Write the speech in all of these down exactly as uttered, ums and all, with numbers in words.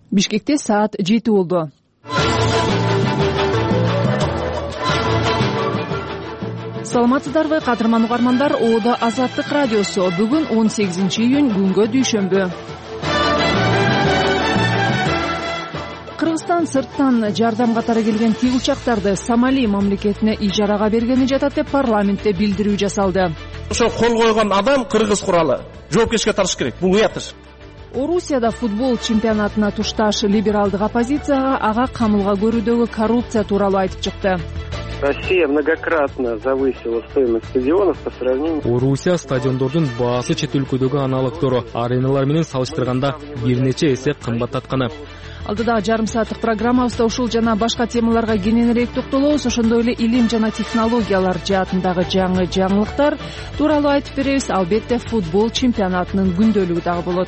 Бишкекте саат жети болду. Саламатсыздарбы, кадырман угармандар, Оодо Азаттык радиосу. Бүгүн он сегизинчи июнь, күнгө дүйшөмбү. Кыргызстан сырттан жардам катары келген тик учактарды Сомали мамлекетине ижарага бергени жатат деп парламентте билдирүү жасалды. Ошо кол койгон адам кыргыз куралы жоопкерчиликке тартыш керек. Бул уятыш. Орусияда футбол чемпионатына тушташ либералдык оппозицияга ага камылга көрүүдөгү коррупция тууралуу айтып чыкты. Россия многократно завысила стоимость стадионов по сравнению. Орусия стадиондордун баасы чет өлкөдөгү аналогдору ареналар менен салыштырганда бир нече эсе кымбаттатканы. Алдыдагы жарым сааттык программабызда ушул жана башка темаларга кененирээк токтолобуз. Ошондой эле илим жана технологиялар жаатындагы жаңы жаңылыктар тууралуу айтып беребиз. Албетте футбол чемпионатынын күндөлүгү дагы болот.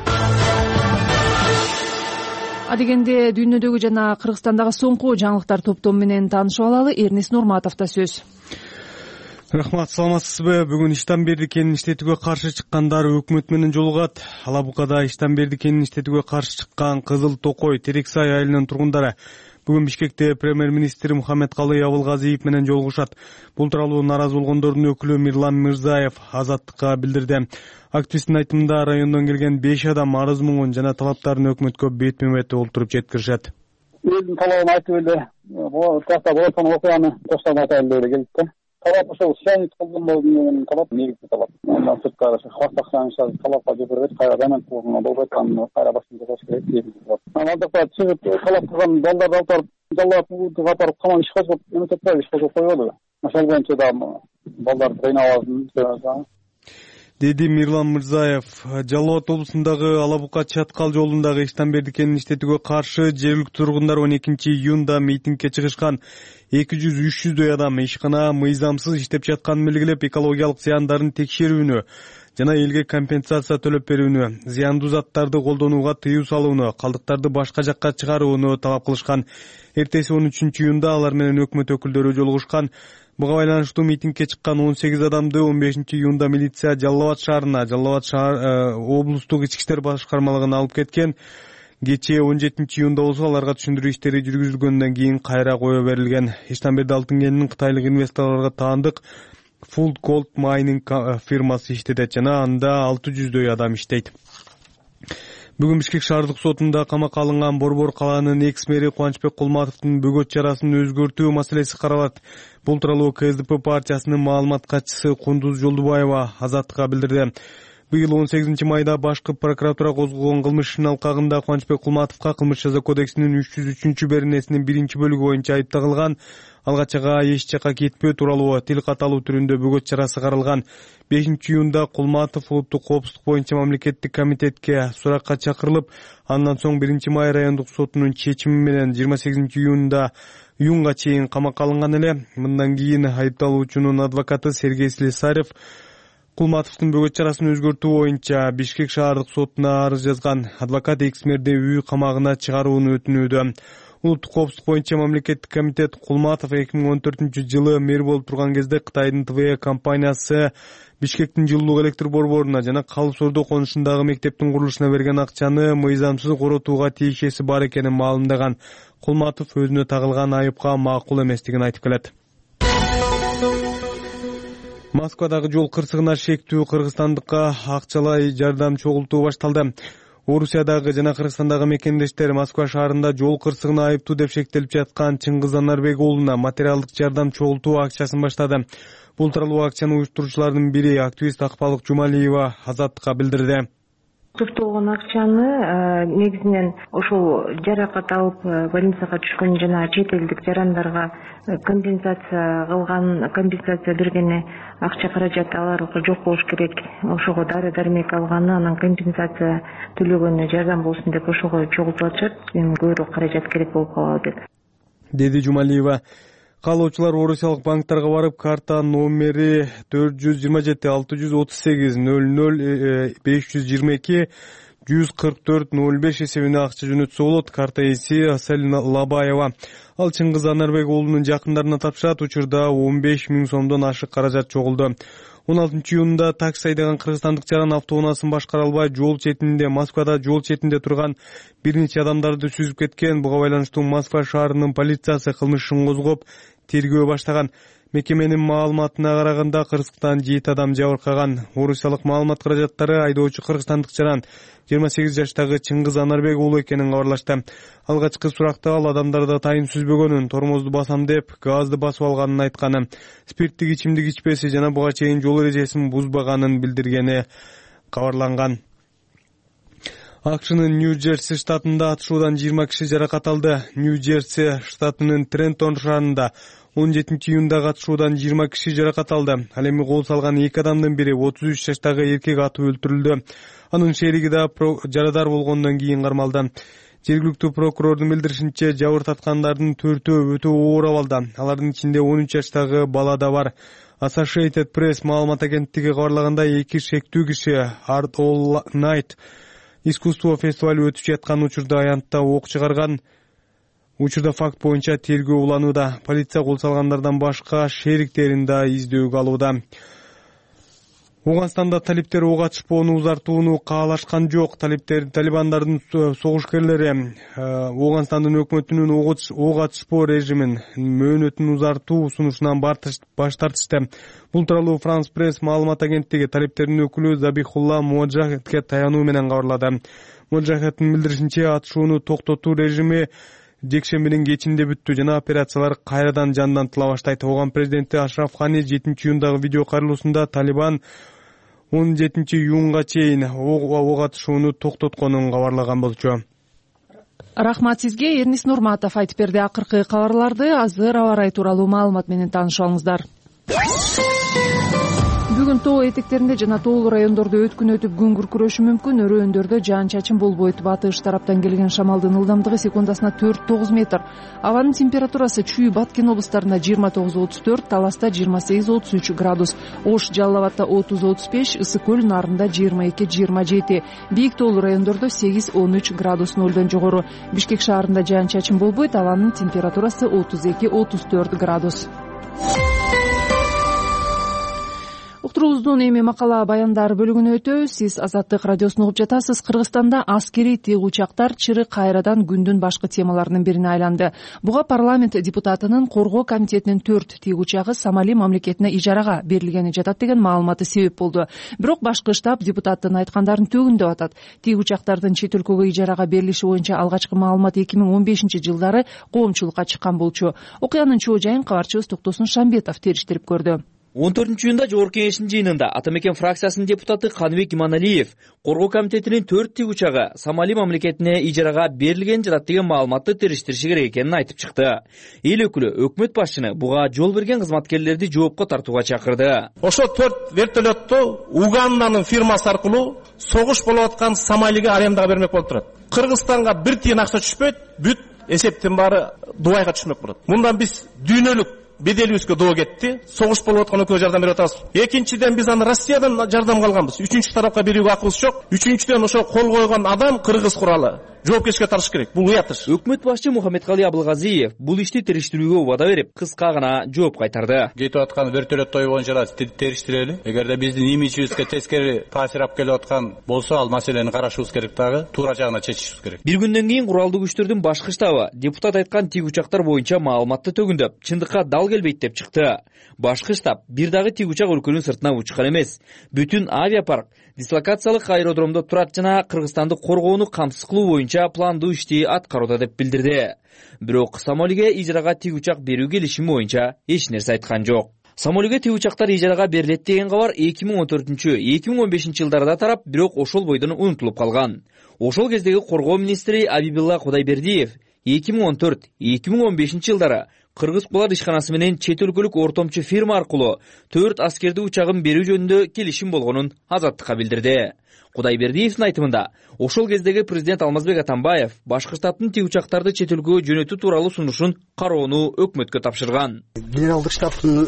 Адегенде дүйнөдөгү жана Кыргызстандагы соңку жаңылыктар топтому менен таанышып алалы. Эрнис Нурматовдо сөз. Рахмат, саламатсызбы? Бүгүн иштан берди кенин иштетүүгө каршы чыккандар өкмөт менен жолугат. Алабукада иштан берди кенин иштетүүгө каршы чыккан Кызыл Токой, Терексай айылынын тургундары бүгүн Бишкекте премьер-министр Мухаммедкалый Абылгазиев менен жолугушат. Бул тууралуу нааразы болгондордун өкүлү Мирлан Мырзаев Азаттыкка билдирди. Активисттин айтымында райондон келген беш адам арыз муңун жана талаптарын өкмөткө бетме-бет олтуруп жеткиришет. Өзүнүн талабын айтып эле, бул такта болгон окуяны токтоп айтайлы деп келип да. Талап ошол сыянет кылган талап негизги талап. Андан сырткары халыкка сыянышат талапка жибербейт, кайрадан кылган болбойт, аны кайра башын жасаш керек деп. Андакта чыгып талап кылган балдарды алып барып, жалгап катарып каман иш козгоп, эмнете турат, иш козгоп коёбу. Ошол боюнча да балдарды кыйнабасын деди Мирлан Мырзаев. Жалал Абад облусундагы Алабука Чаткал жолундагы иштан берди кенин иштетүүгө каршы жергиликтүү тургундар он экинчи июнда митингге чыгышкан. эки жүз үч жүздөй адам ишкана мыйзамсыз иштеп жатканын белгилеп, экологиялык зыяндарын текшерүүнү жана элге компенсация төлөп берүүнү, зыяндуу заттарды колдонууга тыюу салууну, калдыктарды башка жакка чыгарууну талап кылышкан. Эртеси он үчүнчү июнда алар менен өкмөт өкүлдөрү жолугушкан. Буга байланыштуу митингге чыккан он сегиз адамды он бешинчи июнда милиция Жалал Абад шаарына, Жалал Абад шаар облустук ички иштер башкармалыгына алып кеткен. Кечээ он жетинчи июнда болсо аларга түшүндүрүү иштери жүргүзүлгөндөн кийин кайра кое берилген. Иштан берди алтын кенинин кытайлык инвесторлорго таандык Full Gold Mining фирмасы иштетет жана анда алты жүздөй адам иштейт. Бүгүн Бишкек шаардык сотунда камакка алынган Борбор калаанын экс-мэри Кубанычбек Кулматовдун бөгөт чарасын өзгөртүү маселеси каралат. Бул тууралуу КСДП партиясынын маалымат катчысы Кундуз Жолдубаева Азаттыкка билдирди. Быйыл он сегизинчи майда башкы прокуратура козгогон кылмыш ишин алкагында Кубанычбек Кулматовго кылмыш жаза кодексинин үч жүз үчүнчү беренесинин биринчи бөлүгү боюнча айып тагылган. Алгачага эч жакка кетпөө тууралуу тил каталуу түрүндө бөгөт чарасы каралган. бешинчи июнда Кулматов улуттук коопсуздук боюнча мамлекеттик комитетке суракка чакырылып, андан соң биринчи май райондук сотунун чечими менен жыйырма сегизинчи июнда июнга чейин камакка алынган эле. Мындан кийин айыпталуучунун адвокаты Сергей Слесарев Кулматовдун бөгөт чарасын өзгөртүү боюнча Бишкек шаардык сотуна арыз жазган. Адвокат экс-мэрди үй камагына чыгарууну өтүнүүдө. Улуттук коопсуздук боюнча мамлекеттик комитет Кулматов эки миң он төртүнчү жылы мэр болуп турган кезде Кытайдын ТВ компаниясы Бишкектин жылуулук электр борборуна жана Калып Сордо конушундагы мектептин курулушуна берген акчаны мыйзамсыз коротууга тийишеси бар экенин маалымдаган. Кулматов өзүнө тагылган айыпка макул эместигин айтып келет. Москвадагы жол кырсыгына шектүү кыргызстандыкка акчалай жардам чогултуу башталды. Орусиядагы жана Кыргызстандагы мекендештер Москва шаарында жол кырсыгына айыптуу деп шектелип жаткан Чыңгыз Анарбек уулуна материалдык жардам чогултуу акчасын баштады. Бул тууралуу акчаны уюштуруучулардын бири активист Акбалык Жумалиева Азаттыкка билдирди. Топтолгон акчаны негизинен ошол жаракат алып больницага түшкөн жана чет элдик жарандарга компенсация кылган, компенсация берген акча каражаты аларга жок болуш керек. Ошого дары дармек алганы, анан компенсация төлөгөнү жардам болсун деп ошого чогултуп атышат. Көбүрөөк каражат керек болуп калат деп деди Жумалиева. Каалоочулар орусиялык банктарга барып, карта номери төрт жүз жыйырма жети алты жүз отуз сегиз нөл нөл беш жүз жыйырма эки жүз кырк төрт нөл беш эсебине акча жөнөтсө болот. Карта ээси Асель Лабаева. Ал Чыңгыз Анарбек уулунун жакындарына тапшырат. Учурда он беш миң сомдон ашык каражат чогулду. он алтынчы июнда такси айдаган кыргызстандык жаран автоунаасын башкара албай жол четинде Москвада жол четинде турган бир нече адамдарды сүзүп кеткен. Буга байланыштуу Москва шаарынын полициясы кылмыш ишин козгоп тергөө баштаган. Мекеменин маалыматына караганда Кыргызстан жети адам жабыркаган. Орусиялык маалымат каражаттары айдоочу кыргызстандык жаран жыйырма сегиз жаштагы Чыңгыз Анарбек уулу экенин кабарлашты. Алгачкы суракта ал адамдарды тайын сүзбөгөнүн, тормозду басам деп газды басып алганын айтканы, спирттик ичимдик ичпеси жана буга чейин жол эрежесин бузбаганын билдиргени кабарланган. АКШнын Нью-Джерси штатында атышуудан жыйырма киши жаракат алды. Нью-Джерси штатынын Трентон шаарында он жетинчи июнда атышуудан жыйырма киши жаракат алды. Ал эми кол салган эки адамдын бири отуз үч жаштагы эркек атып өлтүрүлдү. Анын шериги да жарадар болгондон кийин кармалды. Жергиликтүү прокурордун билдиришинче, жабыр таткандардын төртөө өтө оор абалда. Алардын ичинде он үч жаштагы бала да бар. Associated Press маалымат агенттиги кабарлагандай, эки шектүү киши Art All Night искусство фестивали өтүп жаткан учурда аянтта ок чыгарган. Учурда факт боюнча тергөө уланууда. Полиция кол салгандардан башка шериктерин да издөөгө алууда. Ауганстанда талиптер ок атышпоону узартууну каалашкан жок. Талиптер талибандардын согушкерлери Ауганстандын өкмөтүнүн ок атышпоо режимин мөөнөтүн узартуу сунушунан баш тартышты. Бул тууралуу Франс Пресс маалымат агенттиги талиптердин өкүлү Забихулла Моджахетке таянуу менен кабарлады. Моджахеттин билдиришинче, атышууну токтотуу режими жекшембинин кечинде бүттү жана операциялар кайрадан жандантыла баштайт. Ооган президенти Ашраф Гани жетинчи июндагы видео кайрылуусунда Талибан он жетинчи июнга чейин ок атышууну токтотконун кабарлаган болчу. Рахмат сизге, Эрнис Нурматов айтып берди. Акыркы кабарларды азыр аба ырайы тууралуу маалымат менен таанышып алыңыздар. Бүгүн тоо этектеринде жана тоолуу райондордо өткүн өтүп күн күркүрөшү мүмкүн. Өрөөндөрдө жаан-чачын болбойт. Батыш тараптан келген шамалдын ылдамдыгы секундасына төрт тогуз метр. Абанын температурасы Чүй, Баткен облустарында жыйырма тогуз отуз төрт, Таласта жыйырма сегиз отуз үч градус, Ош, Жалал Абадта отуз отуз беш, Ысык көл Нарында жыйырма эки жыйырма жети, бийик тоолуу райондордо сегиз он үч градус нөлдөн жогору. Бишкек шаарында жаан-чачын болбойт. Абанын температурасы отуз эки отуз төрт градус. Уктуруубуздун эми макала баяндар бөлүгүнө өтөбүз. Сиз Азаттык радиосун угуп жатасыз. Кыргызстанда аскерий тыйгы учактар чыры кайрадан күндүн башкы темаларынын бирине айланды. Буга парламент депутатынын коргоо комитетинин төрт тыйгы учагы Сомали мамлекетине ижарага берилгени жатат деген маалыматы себеп болду. Бирок башкы штаб депутаттын айткандарын төгүн деп атат. Тыйгы учактардын чет өлкөгө ижарага берилиши боюнча алгачкы маалымат эки миң он бешинчи жылдары коомчулукка чыккан болчу. Окуянын чоо жайын кабарчыбыз Токтосун Шамбетов териштирип көрдү. он төртүнчү июнда Жогорку Кеңештин жыйынында Атамекен фракциясынын депутаты Каныбек Иманалиев коргоо комитетинин төрт тыйгы учагы Сомали мамлекетине ижарага берилген жатат деген маалыматты териштириши керек экенин айтып чыкты. Эл өкүлү өкмөт башчыны буга жол берген кызматкерлерди жоопко тартууга чакырды. Ошо төрт вертолетту Уганданын фирмасы аркылуу согуш болуп аткан Сомалиге арендага бермек болуп турат. Кыргызстанга бир тиын акча түшпөйт, бүт эсептин баары Дубайга түшмөк болот. Мындан биз дүйнөлүк беделибизге доо кетти. Согуш болуп аткан өлкөгө жардам берип атабыз. Экинчиден биз аны Россиядан жардам алганбыз. Үчүнчү тарапка берүүгө акыбыз жок. Үчүнчүдөн ошо кол койгон адам кыргыз куралы. Жоопкерчиликке тартыш керек. Бул уятыш. Өкмөт башчы Мухаммедкалый Абылгазиев бул ишти териштирүүгө убада берип, кыска гана жооп кайтарды. Кетип аткан вертолет той боюнча териштирели. Эгерде биздин имиджибизге тескери таасир алып келип аткан болсо, ал маселени карашыбыз керек дагы, туура жагына чечишибиз керек. Бир күндөн кийин куралдуу күчтөрдүн башкы штабы депутат айткан тыйгы учактар боюнча маалыматты төгүндөп, чындыкка дал келбейт деп чыкты. Башкы штаб бир дагы тыйгы учак өлкөнүн сыртына учкан эмес. Бүтүн авиапарк дислокациялык аэродромдо турат жана Кыргызстанды коргоону камсыз кылуу боюнча пландуу ишти аткарууда деп билдирди. Бирок Сомалиге ижарага тыйгы учак берүү келишими боюнча эч нерсе айткан жок. Сомалиге тыйгы учактар ижарага берилет деген кабар эки миң он төртүнчү эки миң он бешинчи жылдарда тарап, бирок ошол бойдон унутулуп калган. Ошол кездеги коргоо министри Абибилла Кудайбердиев эки миң он төрт эки миң он бешинчи жылдары Кыргыз кулар ишканасы менен чет өлкөлүк ортомчу фирма аркылуу төрт аскерди учагын берүү жөнүндө келишим болгонун Азаттыкка билдирди. Кудайбердиевдин айтымында, ошол кездеги президент Алмазбек Атамбаев башкы штабтын тыйгы учактарды чет өлкөгө жөнөтүү тууралуу сунушун кароону өкмөткө тапшырган. Генералдык штабтын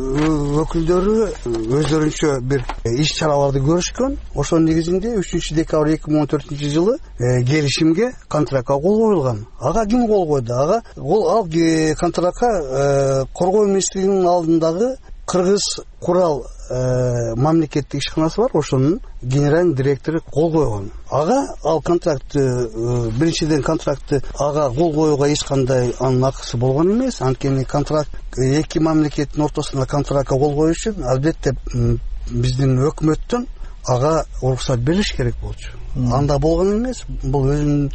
өкүлдөрү өздөрүнчө бир иш чараларды көрүшкөн. Ошонун негизинде үчүнчү декабрь эки миң он төртүнчү жылы келишимге, контрактка кол коюлган. Ага ким кол койду? Ага ал контрактка коргоо министринин алдындагы Кыргыз курал мамлекеттик ишканасы бар, ошонун генеральный директору кол койгон. Ага ал контрактты, биринчиден контрактты ага кол коюуга эч кандай анын акысы болгон эмес. Анткени контракт эки мамлекеттин ортосунда контрактка кол коюш үчүн албетте биздин өкмөттөн ага уруксат бериш керек болчу. Анда болгон эмес. Бул өзүнүн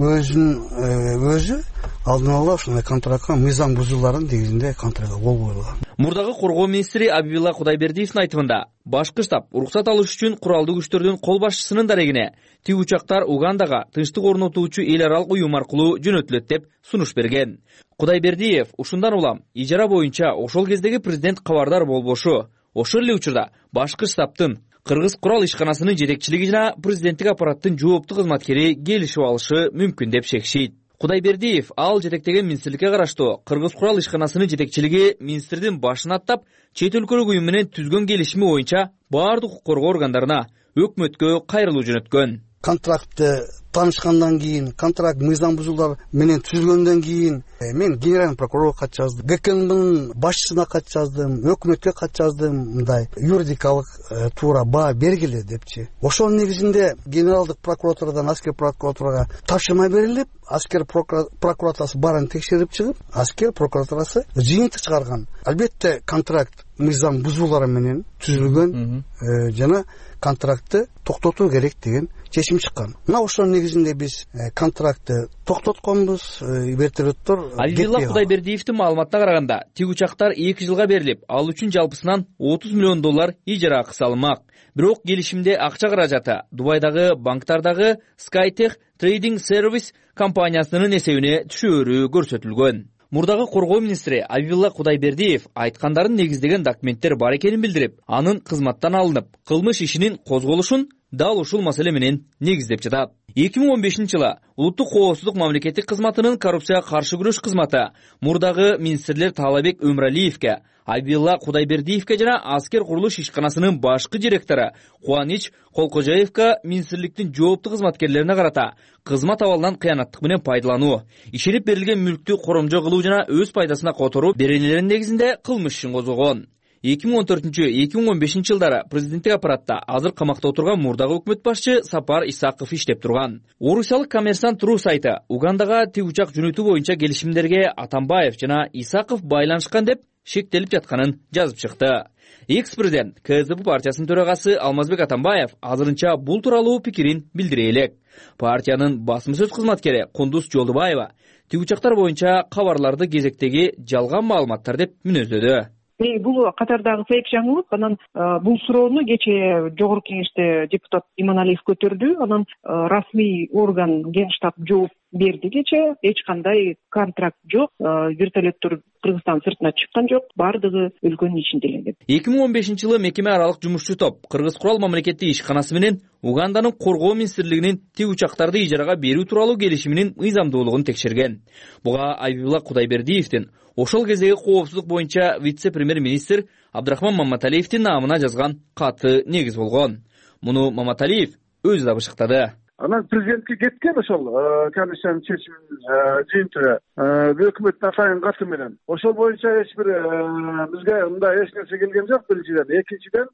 өзүнүн өзү алдын ала ушундай контрактка мыйзам бузууларын негизинде контрактка кол коюлган. Мурдагы коргоо министри Абибилла Кудайбердиевдин айтымында башкы штаб уруксат алыш үчүн куралдуу күчтөрдүн кол башчысынын дарегине тиг учактар Угандага тынчтык орнотуучу эл аралык уюм аркылуу жөнөтүлөт деп сунуш берген. Кудайбердиев ушундан улам ижара боюнча ошол кездеги президент кабардар болбошу, ошол эле учурда башкы штабтын Кыргыз курал ишканасынын жетекчилиги жана президенттик аппараттын жооптуу кызматкери келишип алышы мүмкүн деп шекшейт. Кудайбердиев ал жетектеген министрликке караштуу Кыргыз курал ишканасынын жетекчилиги министрдин башын аттап, чет өлкөлүк уюм менен түзгөн келишими боюнча баардык укук коргоо органдарына өкмөткө кайрылуу жөнөткөн. Контрактты таанышкандан кийин, контракт мыйзам бузуулар менен түзүлгөндөн кийин мен генеральный прокурорго кат жаздым, ГКНбнын башчысына кат жаздым, өкмөткө кат жаздым, мындай юридикалык туура баа бергиле депчи. Ошонун негизинде генералдык прокуратурадан аскер прокуратурага тапшырма берилип, аскер прокуратурасы баарын текшерип чыгып, аскер прокуратурасы жыйынтык чыгарган. Албетте контракт мыйзам бузуулары менен түзүлгөн жана контрактты токтотуу керек деген чечим чыккан. Мына ошонун негизинде биз контрактты токтотконбуз. Вертолеттор Абибилла Кудайбердиевдин маалыматына караганда, тиг учактар эки жылга берилип, ал үчүн жалпысынан отуз миллион доллар ижара акысы алынмак. Бирок келишимде акча каражаты Дубайдагы банктардагы Skytech Trading Service компаниясынын эсебине түшөөрү көрсөтүлгөн. Мурдагы коргоо министри Абибилла Кудайбердиев айткандарын негиздеген документтер бар экенин билдирип, анын кызматтан алынып, кылмыш ишинин козголушун дал ушул маселе менен негиздеп жатат. эки миң он бешинчи жылы улуттук коопсуздук мамлекеттик кызматынын коррупцияга каршы күрөш кызматы мурдагы министрлер Таалабек Өмралиевке, Абибилла Кудайбердиевке жана аскер курулуш ишканасынын башкы директору Кубаныч Колкожаевке министрликтин жооптуу кызматкерлерине карата кызмат абалынан кыянаттык менен пайдалануу, ишинип берилген мүлктү коромжо кылуу жана өз пайдасына которуу беренелеринин негизинде кылмыш ишин козгогон. эки миң он төртүнчү — эки миң он бешинчи жылдары президенттик аппаратта азыр камакта отурган мурдагы өкмөт башчы Сапар Исаков иштеп турган. Орусиялык Коммерсант ру сайты Угандага тиг учак жөнөтүү боюнча келишимдерге Атамбаев жана Исаков байланышкан деп шектелип жатканын жазып чыкты. Экс-президент КСДП партиясынын төрагасы Алмазбек Атамбаев азырынча бул тууралуу пикирин билдире элек. Партиянын басма сөз кызматкери Кундуз Жолдубаева тиг учактар боюнча кабарларды кезектеги жалган маалыматтар деп мүнөздөдү. Бул катардагы фейк жаңылык. Анан бул суроону кечээ жогорку кеңеште депутат Иманалиев көтөрдү. Анан расмий орган Генштаб жооп берди кечээ. Эч кандай контракт жок, вертолеттор Кыргызстан сыртына чыккан жок, бардыгы өлкөнүн ичинде эле. эки миң он бешинчи жылы мекеме аралык жумушчу топ Кыргыз курал мамлекеттик ишканасы менен Уганданын коргоо министрлигинин тиг учактарды ижарага берүү тууралуу келишиминин мыйзамдуулугун текшерген. Буга Абибилла Кудайбердиевдин ошол кездеги коопсуздук боюнча вице-премьер-министр Абдрахман Маматалиевдин наамына жазган каты негиз болгон. Муну Маматалиев өзү да бышыктады. Анан президентке кеткен ошол комиссиянын чечимин жыйынтыгы өкмөттүн атайын каты менен. Ошол боюнча эч бир бизге мындай эч нерсе келген жок биринчиден. Экинчиден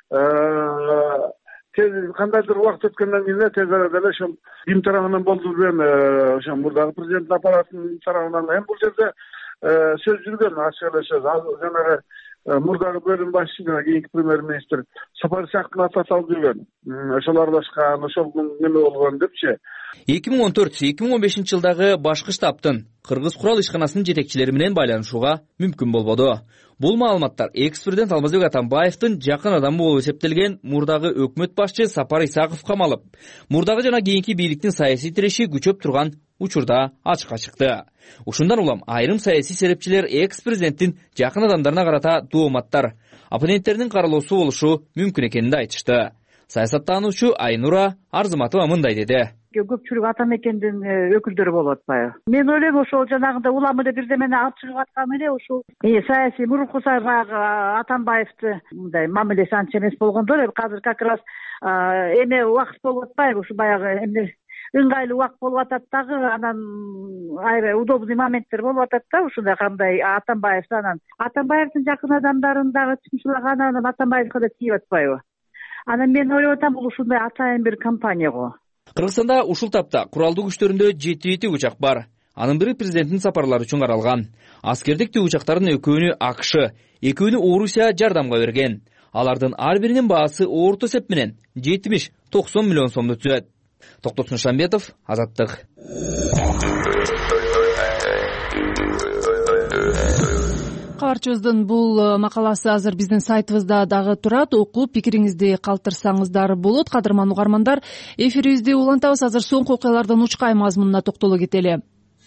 кандайдыр убакыт өткөндөн кийин тез арада эле ошол ким тарабынан болду деген ошо мурдагы президенттин аппаратынын тарабынан эми бул жерде сөз жүргөн, ачык эле сөз. Жанагы мурдагы бөлүм башчысы жана кийинки премьер-министр Сапар Исаковдун аты аталып жүргөн. Ошол аралашкан, ошол неме болгон депчи. эки миң он төрт — эки миң он бешинчи жылдагы башкы штабтын Кыргыз курал ишканасынын жетекчилери менен байланышууга мүмкүн болбоду. Бул маалыматтар экс-президент Алмазбек Атамбаевдин жакын адамы болуп эсептелген мурдагы өкмөт башчы Сапар Исаков камалып, мурдагы жана кийинки бийликтин саясий тиреши күчөп турган учурда ачыкка чыкты. Ушундан улам айрым саясий серепчилер экс-президенттин жакын адамдарына карата дооматтар, оппоненттеринин каралоосу болушу мүмкүн экенин айтышты. Саясаттануучу Айнура Арзыматова мындай деди. Көпчүлүк ата мекендин өкүлдөрү болуп атпайбы? Мен ойлойм ошол жанагындай уламды бирдемени алып чыгып аткан эле ушул саясий мурунку сайлаагы Атамбаевди мындай мамилеси анча эмес болгондор. Эми азыр как раз эме убакыт болуп атпайбы? Ушу баягы эмне ыңгайлуу убакыт болуп атат дагы, анан аябай удобный моменттер болуп атат да, ушундай кандай Атамбаев анан Атамбаевдин жакын адамдарын дагы чымчылаган, анан Атамбаевге да тийип атпайбы? Анан мен ойлоп атам, бул ушундай атайын бир компания го. Кыргызстанда ушул тапта куралдуу күчтөрүндө жети тигучак бар. Анын бири президенттин сапарлары үчүн каралган. Аскердик тигучактардын экөөнү АКШ, экөөнү Орусия жардамга берген. Алардын ар биринин баасы орто эсеп менен жетимиш токсон миллион сомду түзөт. Токтосун Шамбетов, Азаттык. Кабарчыбыздын бул макаласы азыр биздин сайтыбызда дагы турат. Окуп пикириңизди калтырсаңыздар болот. Кадырман угармандар, эфирибизди улантабыз. Азыр соңку окуялардын учкай мазмунуна токтоло кетели.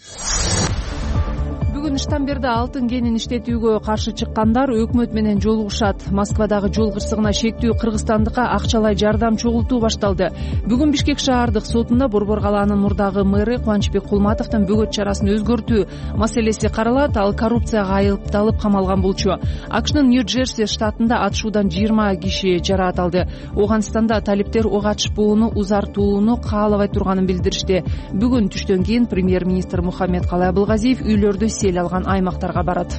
Бүгүн Штамберде алтын кенин иштетүүгө каршы чыккандар өкмөт менен жолугушат. Москвадагы жол кырсыгына шектүү кыргызстандыкка акчалай жардам чогултуу башталды. Бүгүн Бишкек шаардык сотунда Борбор калаанын мурдагы мэры Кубанычбек Кулматовдун бөгөт чарасын өзгөртүү маселеси каралат. Ал коррупцияга айыпталып камалган болчу. АКШнын Нью-Джерси штатында атышуудан жыйырма киши жараат алды. Ооганстанда талиптер ок атышпоону узартууну каалабай турганын билдиришти. Бүгүн түштөн кийин премьер-министр Мухаммед Калай Абылгазиев үйлөрдү сел алган аймактарга барат.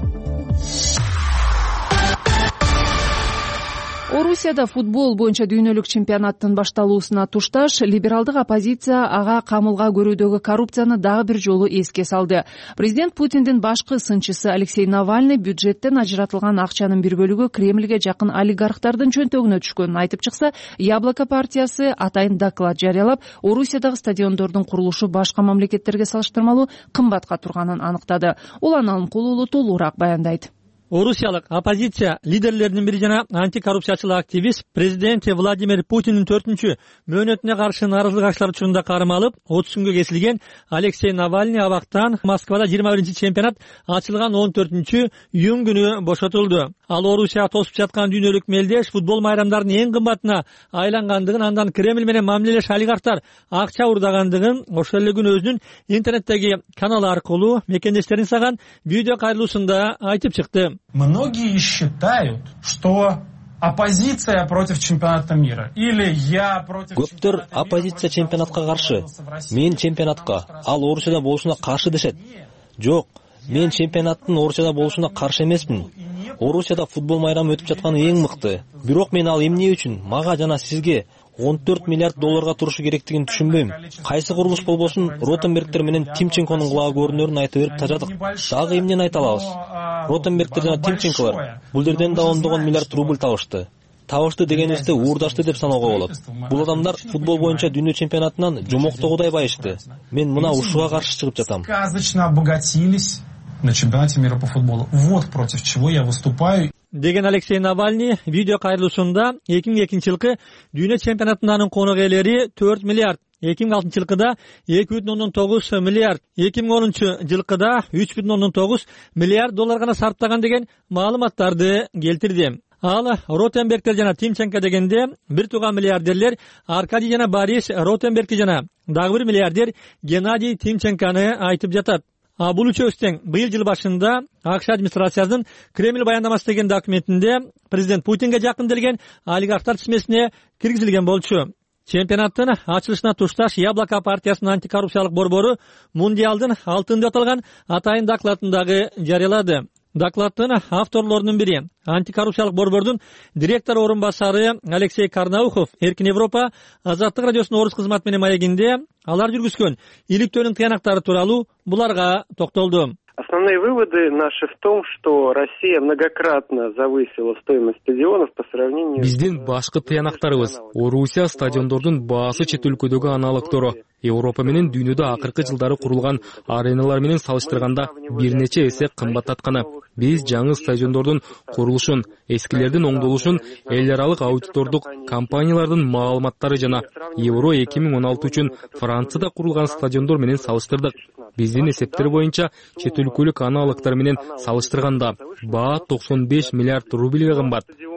Орусияда футбол боюнча дүйнөлүк чемпионаттын башталуусуна тушташ либералдык оппозиция ага камылга көрүүдөгү коррупцияны дагы бир жолу эске салды. Президент Путиндин башкы сынчысы Алексей Навальный бюджеттен ажыратылган акчанын бир бөлүгү Кремльге жакын олигархтардын чөнтөгүнө түшкөнүн айтып чыкса, Яблоко партиясы атайын доклад жарыялап, Орусиядагы стадиондордун курулушу башка мамлекеттерге салыштырмалуу кымбатка турганын аныктады. Улан Алымкулуу толугураак баяндайт. Орусиялык оппозиция лидерлеринин бири жана антикоррупциячыл активист президент Владимир Путиндин төртүнчү мөөнөтүнө каршы нааразылык акчалар учурунда кармалып, алып, отуз күнгө кесилген Алексей Навальный абактан Москвада жыйырма биринчи чемпионат ачылган он төртүнчү июнь күнү бошотулду. Ал Орусия тосуп жаткан дүйнөлүк мелдеш футбол майрамдарынын эң кымбатына айлангандыгын, андан Кремль менен мамилелеш олигархтар акча урдагандыгын, ошол эле күнү өзүнүн интернеттеги каналы аркылуу мекендештерин саган видео кайрылуусунда айтып чыкты. Многие считают, что оппозиция против чемпионата мира или я против. Көптөр оппозиция чемпионатка каршы, мен чемпионатка, ал Орусияда болушуна каршы дешет. Жок, мен чемпионаттын Орусияда болушуна каршы эмесмин. Орусияда футбол майрамы өтүп жатканы эң мыкты. Бирок мен ал эмне үчүн мага жана сизге он төрт миллиард долларга турушу керектигин түшүнбөйм. Кайсы курулуш болбосун Ротенбергтер менен Тимченконун кулагы көрүнөрүн айтып берип тажадык. Дагы эмнени айта алабыз? Ротенбергтер жана Тимченколор бул жерден да ондогон миллиард рубль табышты. Табышты дегенибизде уурдашты деп саноого болот. Бул адамдар футбол боюнча дүйнө чемпионатынан жомоктогудай байышты. Мен мына ушуга каршы чыгып жатам. Сказочно обогатились на чемпионате мира по футболу. Вот против чего я выступаю. Деген Алексей Навальный видео кайрылуусунда эки миң экинчи жылкы дүйнө чемпионатынын конок ээлери төрт миллиард, эки миң алтынчы жылкыда эки бүтүн ондон тогуз миллиард, эки миң онунчу жылкыда үч бүтүн ондон тогуз миллиард доллар гана сарптаган деген маалыматтарды келтирди. Ал Ротенбергтер жана Тимченко дегенде бир тууган миллиардерлер Аркадий жана Борис Ротенбергти жана дагы бир миллиардер Геннадий Тимченконы айтып жатат. А бул үчөөсү тең быйыл жыл башында АКШ администрациясынын Кремль баяндамасы деген документинде президент Путинге жакын келген олигархтар тизмесине киргизилген болчу. Чемпионаттын ачылышына тушташ Яблоко партиясынын антикоррупциялык борбору Мундиалдын алтын деп аталган атайын докладын дагы жарыялады. Докладтын авторлорунун бири антикоррупциялык борбордун директор орун басары Алексей Карнаухов Эркин Европа Азаттык радиосунун орус кызматы менен маегинде алар жүргүзгөн иликтөөнүн тыянактары тууралуу буларга токтолду. Основные выводы наши в том, что Россия многократно завысила стоимость стадионов по сравнению. Биздин башкы тыянактарыбыз Орусия стадиондордун баасы чет өлкөдөгү аналогтору Европа менен дүйнөдө акыркы жылдары курулган ареналар менен салыштырганда бир нече эсе кымбаттатканы. Биз жаңы стадиондордун курулушун, эскилердин оңдолушун эл аралык аудитордук компаниялардын маалыматтары жана Евро эки миң он алты үчүн Францияда курулган стадиондор менен салыштырдык. Биздин эсептер боюнча чет өлкөлүк аналогтор менен салыштырганда баа токсон беш миллиард рубльге кымбат.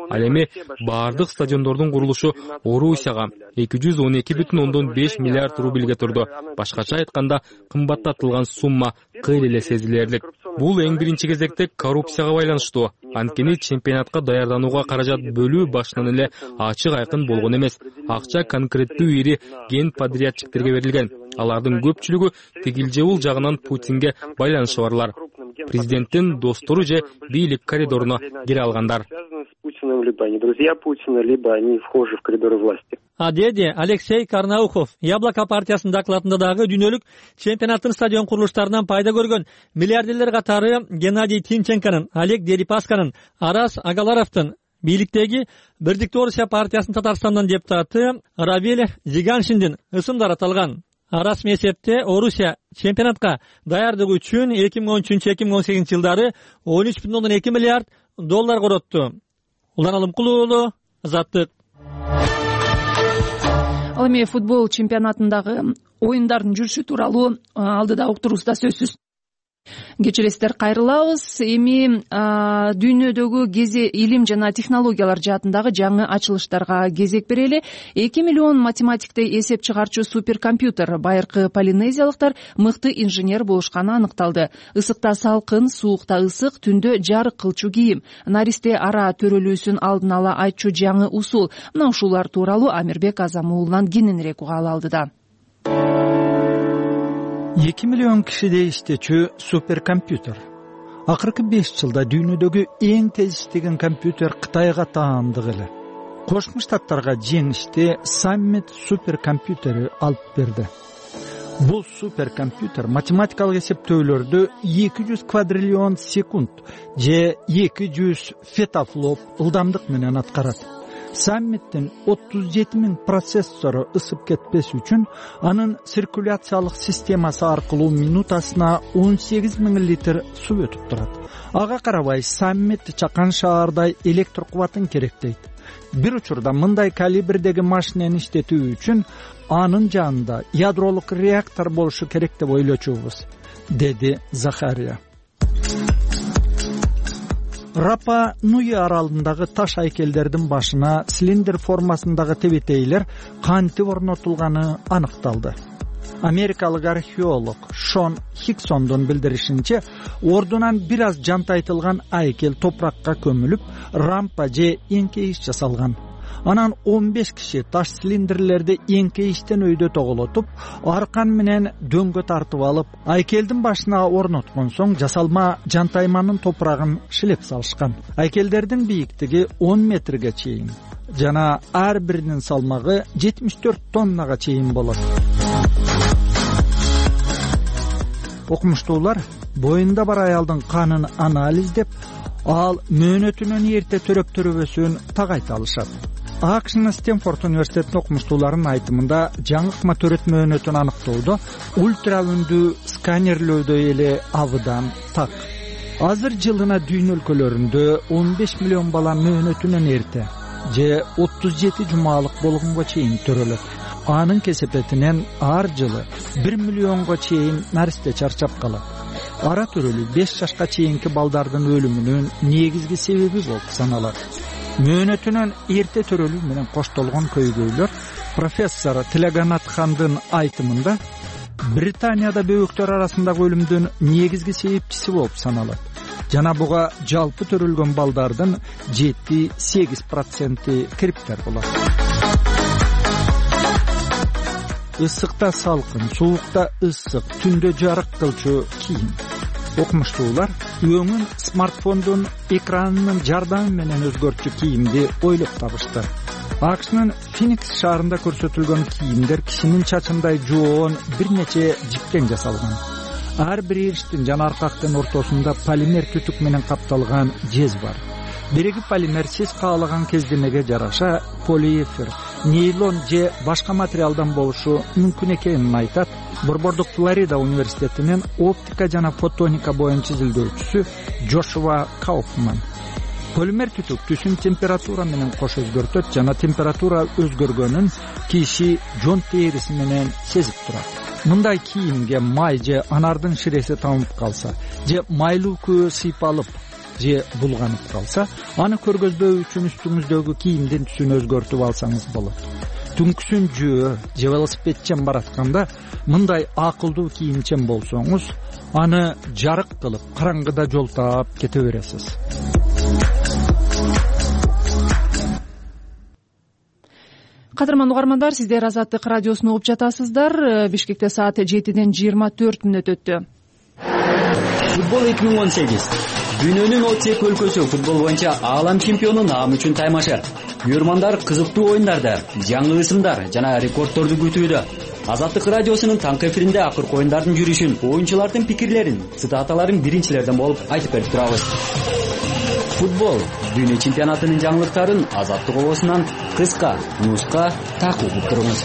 Ал эми бардык стадиондордун курулушу Орусияга эки жүз он эки бүтүн ондон беш миллиард рубльге турду. Башкача айтканда, кымбаттатылган сумма кыйла эле сезилерлик. Бул эң биринчи кезекте коррупцияга байланыштуу. Анткени чемпионатка даярданууга каражат бөлүү башынан эле ачык айкын болгон эмес. Акча конкреттүү ири ген подрядчиктерге берилген. Алардын көпчүлүгү тигил же бул жагынан Путинге байланышы барлар. Президенттин достору же бийлик коридоруна кире алгандар. Либо они друзья Путина, либо они вхожи в коридоры власти. А деди Алексей Карнаухов Яблоко партиясынын докладында дагы дүйнөлүк чемпионаттын стадион курулуштарынан пайда көргөн миллиардерлер катары Геннадий Тимченконун, Олег Дерипасканын, Арас Агаларовдун, бийликтеги Бирдиктүү Орусия партиясынын Татарстандан депутаты Равиль Зиганшиндин ысымдары аталган. Расмий эсепте Орусия чемпионатка даярдык үчүн эки миң он үчүнчү эки миң он сегизинчи жылдары он үч бүтүн ондон эки миллиард доллар коротту. Улан Алымкулуу уулу, Азаттык. Ал эми футбол чемпионатындагы оюндардын жүрүшү тууралуу алдыда уктуруубузда сөзсүз. Кечиресиздер, кайрылабыз. Эми дүйнөдөгү гезе илим жана технологиялар жаатындагы жаңы ачылыштарга кезек берели. эки миллион математиктей эсеп чыгарчу суперкомпьютер байыркы полинезиялыктар мыкты инженер болушканы аныкталды. Ысыкта салкын, суукта ысык, түндө жарык кылчу кийим, наристе ара төрөлүүсүн алдын ала айтчу жаңы усул. Мына ушулар тууралуу Амирбек Азам уулунан кененирээк угалы алдыда. эки миллион кишиде иштечү суперкомпьютер. Акыркы беш жылда дүйнөдөгү эң тез иштеген компьютер Кытайга таандык эле. Кошмо Штаттарга жеңишти Саммит суперкомпьютери алып берди. Бул суперкомпьютер математикалык эсептөөлөрдү эки жүз квадриллион секунд же эки жүз петафлоп ылдамдык менен аткарат. Саммиттин отуз жети миң процессору ысып кетпес үчүн анын циркуляциялык системасы аркылуу минутасына он сегиз миң литр суу өтүп турат. Ага карабай Саммит чакан шаардай электр кубатын керектейт. Бир учурда мындай калибрдеги машинени иштетүү үчүн анын жанында ядролук реактор болушу керек деп ойлочубуз, деди Захария. Рапа Нуи аралындагы таш айкелдердин башына цилиндр формасындагы тебетейлер кантип орнотулганы аныкталды. Америкалык археолог Шон Хиксондун билдиришинче, ордунан бир аз жантайтылган айкел топуракка көмүлүп, рампа же эңкейиш жасалган. Анан он беш киши таш цилиндрлерди эңкейиштен өйдө тоголотуп, аркан менен дөңгө тартып алып, айкелдин башына орноткон соң жасалма жантайманын топурагын шилеп салышкан. Айкелдердин бийиктиги он метрге чейин жана ар биринин салмагы жетимиш төрт тоннага чейин болот. Окумуштуулар боюнда бар аялдын канын анализдеп, ал мөөнөтүнөн эрте төрөп төрөбөсүн тагайта алышат. АКШнын Стэнфорд университетинин окумуштууларынын айтымында жаңыкма төрөт мөөнөтүн аныктоодо ультра үндүү сканерлөөдөй эле абыдан так. Азыр жылына дүйнө өлкөлөрүндө он беш миллион бала мөөнөтүнөн эрте же отуз жети жумалык болгонго чейин төрөлөт. Анын кесепетинен ар жылы бир миллионго чейин наристе чарчап калат. Ара төрөлүү беш жашка чейинки балдардын өлүмүнүн негизги себеби болуп саналат. Мөөнөтүнөн эрте төрөлүү менен коштолгон көйгөйлөр профессор Тилеганат Хандын айтымында Британияда бөбөктөр арасындагы өлүмдүн негизги себепчиси болуп саналат. Жана буга жалпы төрөлгөн балдардын жети сегиз проценти кириптер болот. Ысыкта салкын, суукта ысык, түндө жарык кылчу кийим. Окумуштуулар өңүн смартфондун экранынын жардамы менен өзгөртчү кийимди ойлоп табышты. АКШнын Феникс шаарында көрсөтүлгөн кийимдер кишинин чачындай жоон бир нече жиптен жасалган. Ар бир ириштин жана аркактын ортосунда полимер түтүк менен капталган жез бар. Биреги полимер сиз каалаган кездемеге жараша полиэфир, нейлон же башка материалдан болушу мүмкүн экенин айтат Борбордук Флорида университетинин оптика жана фотоника боюнча изилдөөчүсү Джошуа Кауфман. Полимер түтүк түсүн температура менен кош өзгөртөт жана температура өзгөргөнүн киши жон териси менен сезип турат. Мындай кийимге май же анардын ширеси тамып калса, же майлуу көө сыйпалып, же булганып калса, аны көргөзбөө үчүн үстүңүздөгү кийимдин түсүн өзгөртүп алсаңыз болот. Түнкүсүн жөө же велосипедчен баратканда мындай акылдуу кийимчен болсоңуз, аны жарык кылып, караңгыда жол таап кете бересиз. Кадырман угармандар, сиздер Азаттык радиосун угуп жатасыздар. Бишкекте саат жетиден жыйырма төрт мүнөт өттү. Футбол эки миң он сегиз. Дүйнөнүн отуз эки өлкөсү футбол боюнча аалам чемпиону наам үчүн таймашар. Күйөрмандар кызыктуу оюндарды, жаңы ысымдар жана рекордторду күтүүдө. Азаттык радиосунун таңкы эфиринде акыркы оюндардын жүрүшүн, оюнчулардын пикирлерин, цитаталарын биринчилерден болуп айтып берип турабыз. Футбол дүйнө чемпионатынын жаңылыктарын Азаттык обосунан кыска, нуска так угуп туруңуз.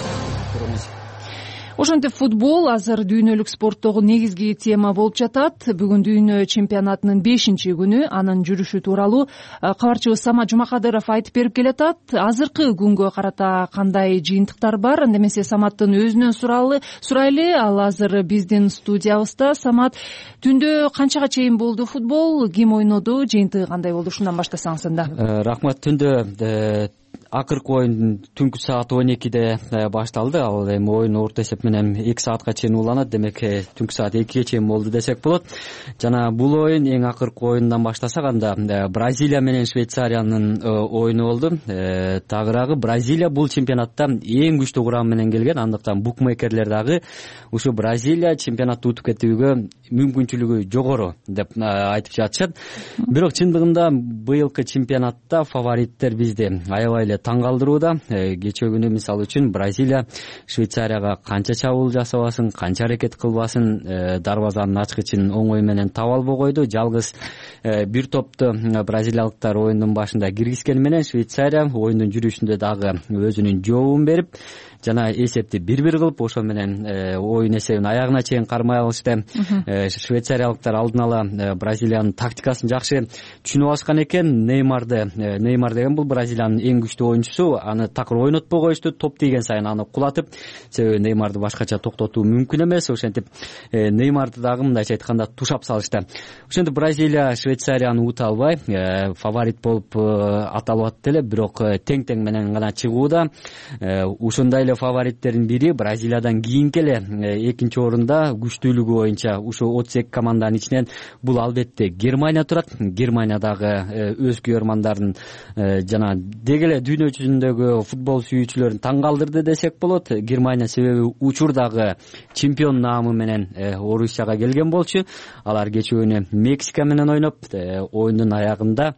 Ошентип футбол азыр дүйнөлүк спорттогу негизги тема болуп жатат. Бүгүн дүйнө чемпионатынын бешинчи күнү, анын жүрүшү тууралуу кабарчыбыз Самат Жумакадыров айтып берип келатат. Азыркы күнгө карата кандай жыйынтыктар бар? Андемесе Саматтын өзүнөн суралы, сурайлы. Ал азыр биздин студиябызда. Самат, түндө канчага чейин болду футбол? Ким ойноду? Жыйынтыгы кандай болду? Ушундан баштасаңыз анда. Рахмат. Түндө акыркы оюн түнкү саат он экиде башталды. Ал эми оюн орто эсеп менен эки саатка чейин уланат. Демек түнкү саат экиге чейин болду десек болот. Жана бул оюн эң акыркы оюндан баштасак, анда Бразилия менен Швейцариянын оюну болду. Тагыраагы Бразилия бул чемпионатта эң күчтүү курам менен келген. Андыктан букмекерлер дагы ушу Бразилия чемпионатты утуп кетүүгө мүмкүнчүлүгү жогору деп айтып жатышат. Бирок чындыгында быйылкы чемпионатта фавориттер бизди аябай эле таң калтырууда. Кечээ күнү мисалы үчүн Бразилия Швейцарияга канча чабуул жасабасын, канча аракет кылбасын, дарбазанын ачкычын оңой менен таба албай койду. Жалгыз бир топту бразилиялыктар оюндун башында киргизгени менен Швейцария оюндун жүрүшүндө дагы өзүнүн жообун берип, жана эсепти бир-бир кылып, ошо менен оюн эсебин аягына чейин кармай алышты. Швейцариялыктар алдын ала Бразилиянын тактикасын жакшы түшүнүп алышкан экен. Неймарды, Неймар деген бул Бразилиянын эң күчтүү оюнчусу, аны такыр ойнотпой коюшту. Топ тийген сайын аны кулатып, себеби Неймарды башкача токтотуу мүмкүн эмес. Ошентип Неймарды дагы мындайча айтканда тушап салышты. Ошентип Бразилия Швейцарияны ута албай фаворит болуп аталып атты эле, бирок тең-тең менен гана чыгууда. Ушундай эле фавориттердин бири Бразилиядан кийинки эле экинчи орунда күчтүүлүгү боюнча ушу отуз эки команданын ичинен бул албетте Германия турат. Германия дагы өз күйөрмандарын жана деги эле дүйнө жүзүндөгү футбол сүйүүчүлөрүн таң калтырды десек болот. Германия себеби учурдагы чемпион наамы менен Орусияга келген болчу. Алар кечээ күнү Мексика менен ойноп, оюндун аягында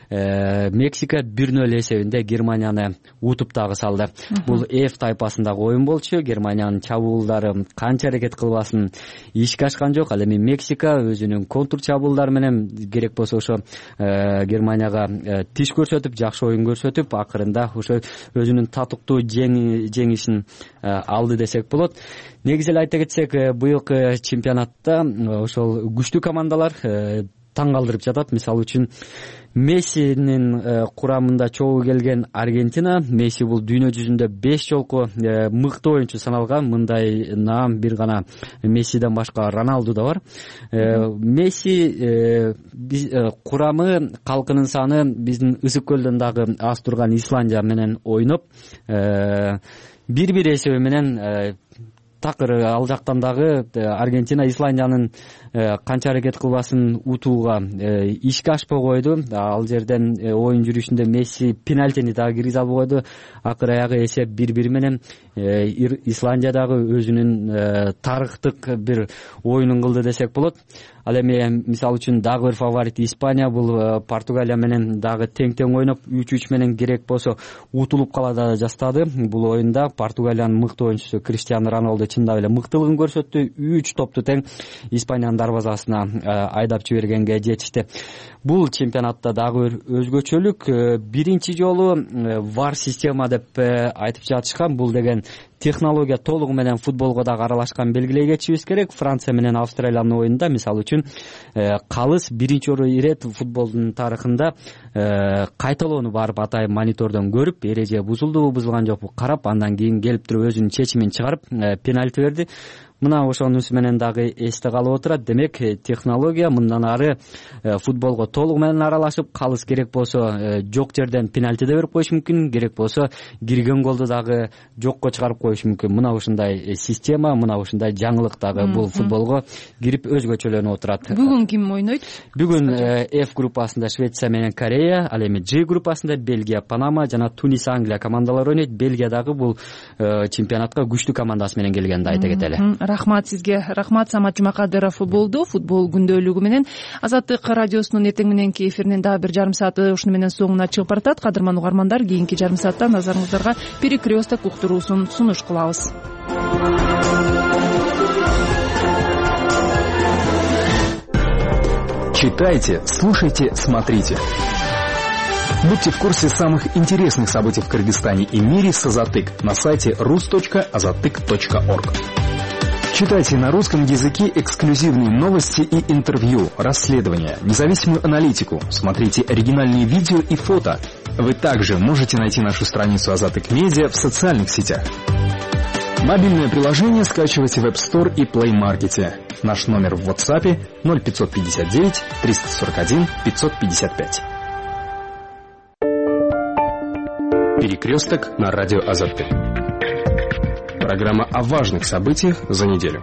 Мексика бир нөл эсебинде Германияны утуп дагы салды. Бул F тайпасындагы оюн болчу. Германиянын чабуулдары канча аракет кылбасын ишке ашкан жок. Ал эми Мексика өзүнүн контур чабуулдары менен керек болсо ошо Германияга тиш көрсөтүп, жакшы оюн көрсөтүп, акырында ошо өзүнүн татыктуу жеңишин алды десек болот. Негизи эле айта кетсек, быйылкы чемпионатта ошол күчтүү командалар таң калтырып жатат. Мисалы үчүн Мессинин курамында чогуу келген Аргентина. Месси бул дүйнө жүзүндө беш жолку мыкты оюнчу саналган. Мындай наам бир гана Мессиден башка Роналду да бар. Месси курамы, калкынын саны биздин Ысык көлдөн дагы аз турган Исландия менен ойноп, бир-бир эсеби менен такыр ал жактан дагы Аргентина Исландиянын канча аракет кылбасын утууга ишке ашпай койду. Ал жерден оюн жүрүшүндө Месси пенальтини дагы киргизе албай койду. Акыр аягы эсеп бир-бир менен Исландия дагы өзүнүн тарыхтык бир оюнун кылды десек болот. Ал эми мисалы үчүн дагы бир фаворит Испания, бул Португалия менен дагы тең-тең ойноп үч-үч менен керек болсо утулуп кала да жастады. Бул оюнда Португалиянын мыкты оюнчусу Криштиану Роналду чындап эле мыктылыгын көрсөттү. үч топту тең Испаниянын дарбазасына айдап жибергенге жетишти. Бул чемпионатта дагы бир өзгөчөлүк. Биринчи жолу вар система деп айтып жатышкан. Бул деген технология толугу менен футболго дагы аралашкан белгилей кетишибиз керек. Франция менен Австралиянын оюнунда мисалы үчүн калыс биринчи ирет футболдун тарыхында кайталоону барып атайын монитордон көрүп, эреже бузулдубу бузулган жокпу карап, андан кийин келип туруп өзүнүн чечимин чыгарып пенальти берди. мына ошонусу менен дагы эсте калып отурат. Демек технология мындан ары футболго толугу менен аралашып, калыс керек болсо жок жерден пенальти да берип коюш мүмкүн, керек болсо кирген голду дагы жокко чыгарып коюш мүмкүн. Мына ушундай система, мына ушундай жаңылык дагы бул футболго кирип өзгөчөлөнүп отурат. Бүгүн ким ойнойт? Бүгүн F группасында Швеция менен Корея, ал эми G группасында Бельгия, Панама жана Тунис, Англия командалары ойнойт. Бельгия дагы бул чемпионатка күчтүү командасы менен келгенди айта кетели. Рахмат сизге. Рахмат Самат Жумакадыров болду. Футбол күндөлүгү менен Азаттык радиосунун эртең мененки эфиринин дагы бир жарым сааты ушуну менен соңуна чыгып баратат. Кадырман угармандар, кийинки жарым саатта назарыңыздарга перекресток уктуруусун сунуш кылабыз. Читайте, слушайте, смотрите. Будьте в курсе самых интересных событий в Кыргызстане и мире с Азатык на сайте рус точка азатык точка орг. Читайте на русском языке эксклюзивные новости и интервью, расследования, независимую аналитику. Смотрите оригинальные видео и фото. Вы также можете найти нашу страницу Азатык Медиа в социальных сетях. Мобильное приложение скачивайте в App Store и Play Market. Наш номер в WhatsApp ноль пятьсот пятьдесят девять триста сорок один пятьсот пятьдесят пять. Перекресток на радио Азатык. Программа о важных событиях за неделю.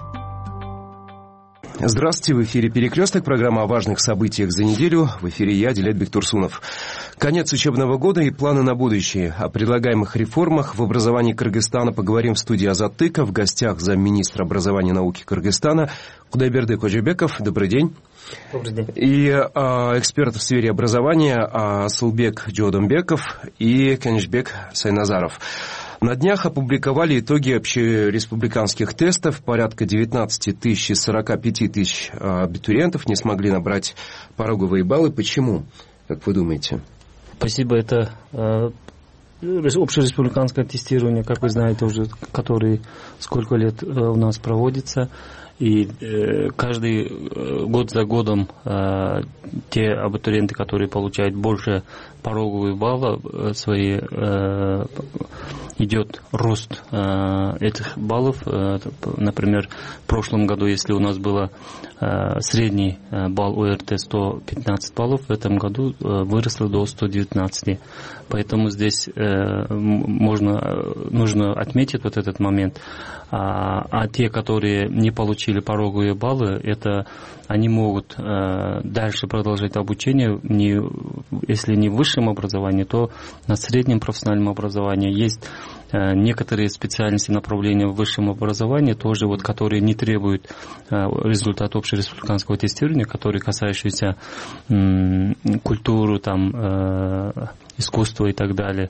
Здравствуйте, в эфире «Перекресток», программа о важных событиях за неделю. В эфире я, Дилет Бектурсунов. Конец учебного года и планы на будущее. О предлагаемых реформах в образовании Кыргызстана поговорим в студии Азатыка. В гостях замминистра образования и науки Кыргызстана Кудайбердик Кожебеков. Добрый день. Добрый день. И а, эксперт в сфере образования Асылбек Джодомбеков и Кенишбек Сайназаров. На днях опубликовали итоги общереспубликанских тестов. Порядка девятнадцать тысяч из сорок пять тысяч абитуриентов не смогли набрать пороговые баллы. Почему, как вы думаете? Спасибо. Это э, общереспубликанское тестирование, как вы знаете, уже который сколько лет э, у нас проводится. И э, каждый э, год за годом э, те абитуриенты, которые получают больше пороговые баллы э, свои, э, идет рост э, этих баллов. Э, например, в прошлом году, если у нас было э, средний э, балл ОРТ сто пятнадцать баллов, в этом году э, выросло до сто девятнадцать. Поэтому здесь э, можно, нужно отметить вот этот момент. А, а те, которые не получили пороговые баллы, это они могут э, дальше продолжать обучение, не, если не в высшем образовании, то на среднем профессиональном образовании. Есть э, некоторые специальности направления в высшем образовании, тоже вот, которые не требуют э, результата общереспубликанского тестирования, которые касающиеся э, культуры, там, э, искусства и так далее.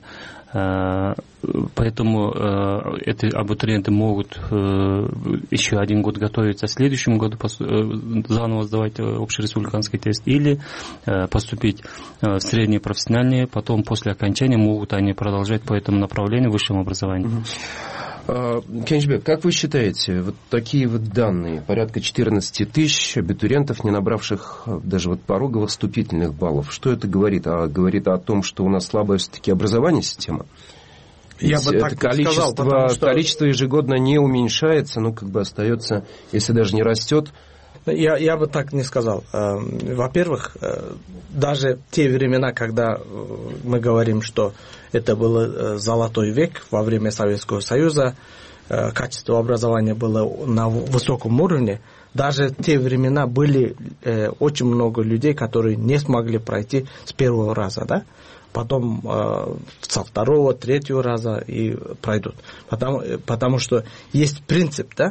Поэтому э, эти абитуриенты могут э, еще один год готовиться, в следующем году пос, э, заново сдавать общереспубликанский тест или э, поступить э, в средние профессиональные, потом после окончания могут они продолжать по этому направлению в высшем образовании. Кенишбек, как вы считаете, вот такие вот данные, порядка четырнадцать тысяч абитуриентов, не набравших даже вот пороговых вступительных баллов, что это говорит? А говорит о том, что у нас слабая все-таки образовательная система? Я бы так количество, сказал, что... количество ежегодно не уменьшается, ну как бы остается, если даже не растет. Я, я бы так не сказал. Во-первых, даже те времена, когда мы говорим, что это был золотой век во время Советского Союза, качество образования было на высоком уровне, даже в те времена были очень много людей, которые не смогли пройти с первого раза, да? Потом со второго, третьего раза и пройдут. Потому, потому что есть принцип, да?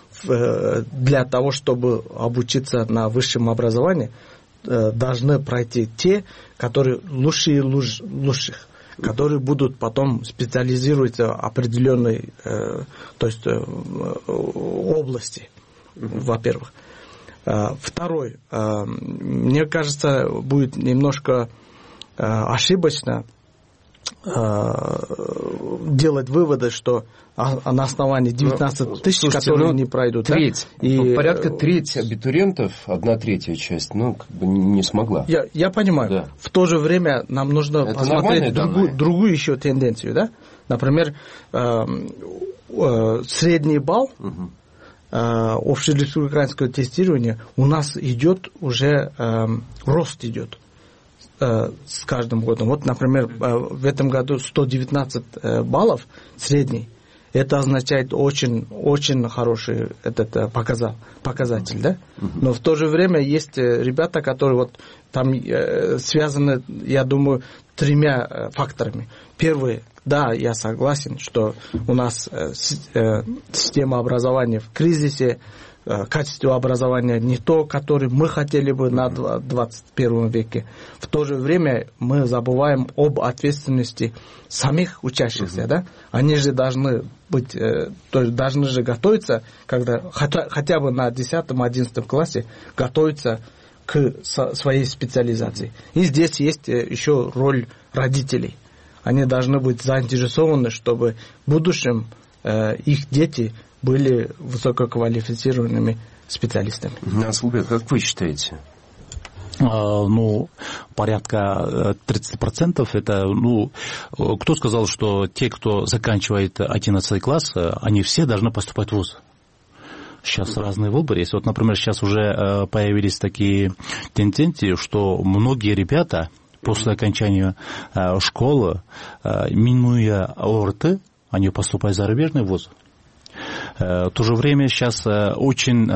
Для того, чтобы обучиться на высшем образовании, должны пройти те, которые лучшие лучших, которые будут потом специализироваться в определенной то есть, области, во-первых. Второй, мне кажется, будет немножко ошибочно делать выводы, что на основании девятнадцати тысяч, слушайте, которые ну, не пройдут. Треть. Да? И... Порядка треть абитуриентов, одна третья часть, ну, как бы не смогла. Я, я понимаю. Да. В то же время нам нужно это посмотреть другую, другую еще тенденцию. Да? Например, э, э, средний балл угу. общереспубликанское тестирование у нас идет уже, рост идет с каждым годом. Вот, например, в этом году сто девятнадцать баллов средний. Это означает очень, очень хороший этот показатель, да? Но в то же время есть ребята, которые вот там связаны, я думаю, тремя факторами. Первый, да, я согласен, что у нас система образования в кризисе, качество образования не то, которое мы хотели бы на двадцать первом веке. В то же время мы забываем об ответственности самих учащихся, uh-huh. да? Они же должны быть, то есть должны же готовиться, когда хотя, хотя бы на десятом-одиннадцатом классе готовиться к своей специализации. И здесь есть еще роль родителей. Они должны быть заинтересованы, чтобы в будущем их дети были высококвалифицированными специалистами. Асылбек, как вы считаете? А, ну, порядка тридцать процентов это, ну, кто сказал, что те, кто заканчивает одиннадцатый класс, они все должны поступать в вуз? Сейчас разные выборы есть. Вот, например, сейчас уже появились такие тенденции, что многие ребята после окончания школы, минуя ОРТ, они поступают в зарубежный вуз. В то же время сейчас очень,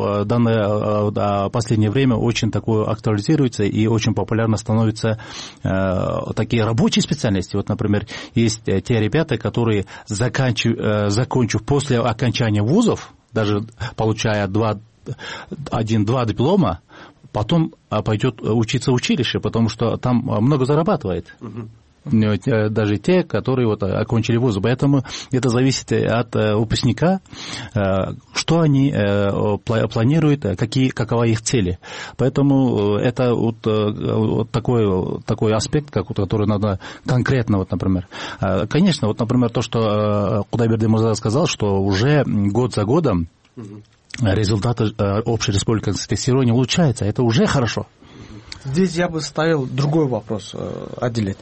данное последнее время очень такое актуализируется и очень популярно становятся такие рабочие специальности. Вот, например, есть те ребята, которые, заканчив, закончив после окончания вузов, даже получая два, один-два диплома, потом пойдет учиться в училище, потому что там много зарабатывает. Даже те, которые вот окончили вуз. Поэтому это зависит от выпускника, что они планируют, какие, какова их цели. Поэтому это вот, вот такой, такой аспект, который надо конкретно, вот, например. Конечно, вот, например, то, что Кудайберди Мурза сказал, что уже год за годом результаты общереспубликанского тестирования улучшаются. Это уже хорошо. Здесь я бы ставил другой вопрос, Адилет.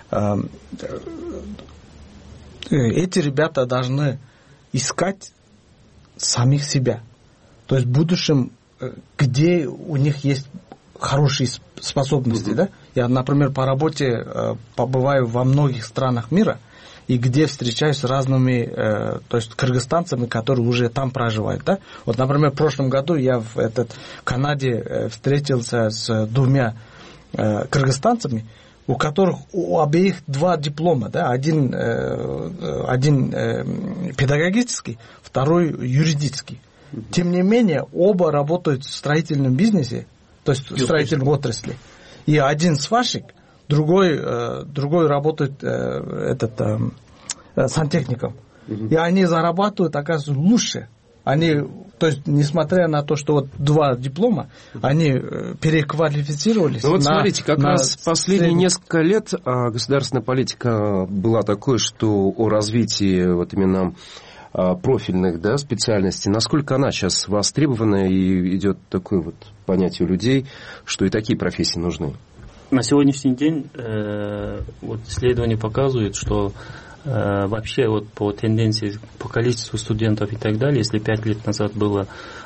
Эти ребята должны искать самих себя. То есть в будущем, где у них есть хорошие способности. Mm-hmm. Да? Я, например, по работе побываю во многих странах мира, и где встречаюсь с разными, то есть кыргызстанцами, которые уже там проживают. Да? Вот, например, в прошлом году я в этот, Канаде встретился с двумя кыргызстанцами, у которых у обеих два диплома, да? один, один педагогический, второй юридический. Тем не менее, оба работают в строительном бизнесе, то есть в строительной отрасли. И один сварщик, другой, другой работает этот, сантехником. И они зарабатывают, оказывается, лучше. Они, то есть, несмотря на то, что вот два диплома, они переквалифицировались. Ну вот на, смотрите, как на раз последние средний... несколько лет государственная политика была такой, что о развитии вот именно профильных, да, специальностей, насколько она сейчас востребована и идет такое вот понятие у людей, что и такие профессии нужны? На сегодняшний день э, вот исследования показывают, что э, вообще вот по тенденции, по количеству студентов и так далее, если пять лет назад было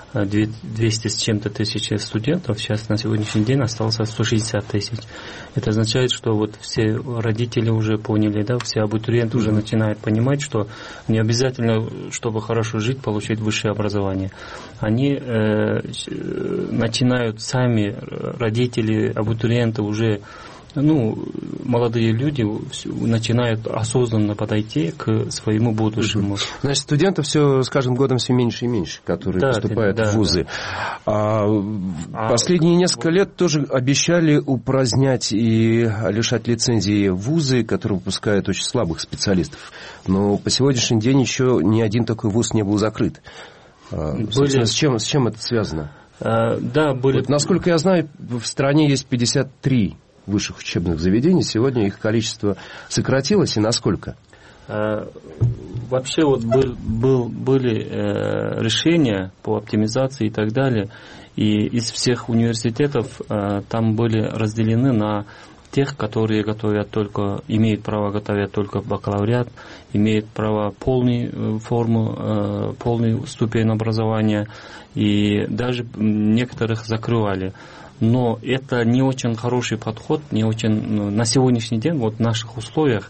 двести с чем-то тысяч студентов, сейчас на сегодняшний день осталось сто шестьдесят тысяч. Это означает, что вот все родители уже поняли, да, все абитуриенты mm-hmm. уже начинают понимать, что не обязательно, чтобы хорошо жить, получить высшее образование. Они э, начинают сами, родители, абитуриенты уже, ну, молодые люди начинают осознанно подойти к своему будущему. Значит, студентов все с каждым годом все меньше и меньше, которые да, поступают да, в вузы. Да. А, последние несколько лет тоже обещали упразднять и лишать лицензии вузы, которые выпускают очень слабых специалистов. Но по сегодняшний день еще ни один такой вуз не был закрыт. Были... С, чем, с чем это связано? А, да, были... Вот, насколько я знаю, в стране есть пятьдесят три высших учебных заведений. Сегодня их количество сократилось, и насколько? А, вообще вот был, был, были э, решения по оптимизации и так далее, и из всех университетов э, там были разделены на тех, которые готовят только, имеют право готовить только бакалавриат, имеют право полную форму, полную ступень образования, и даже некоторых закрывали. Но это не очень хороший подход, не очень, ну, на сегодняшний день вот в наших условиях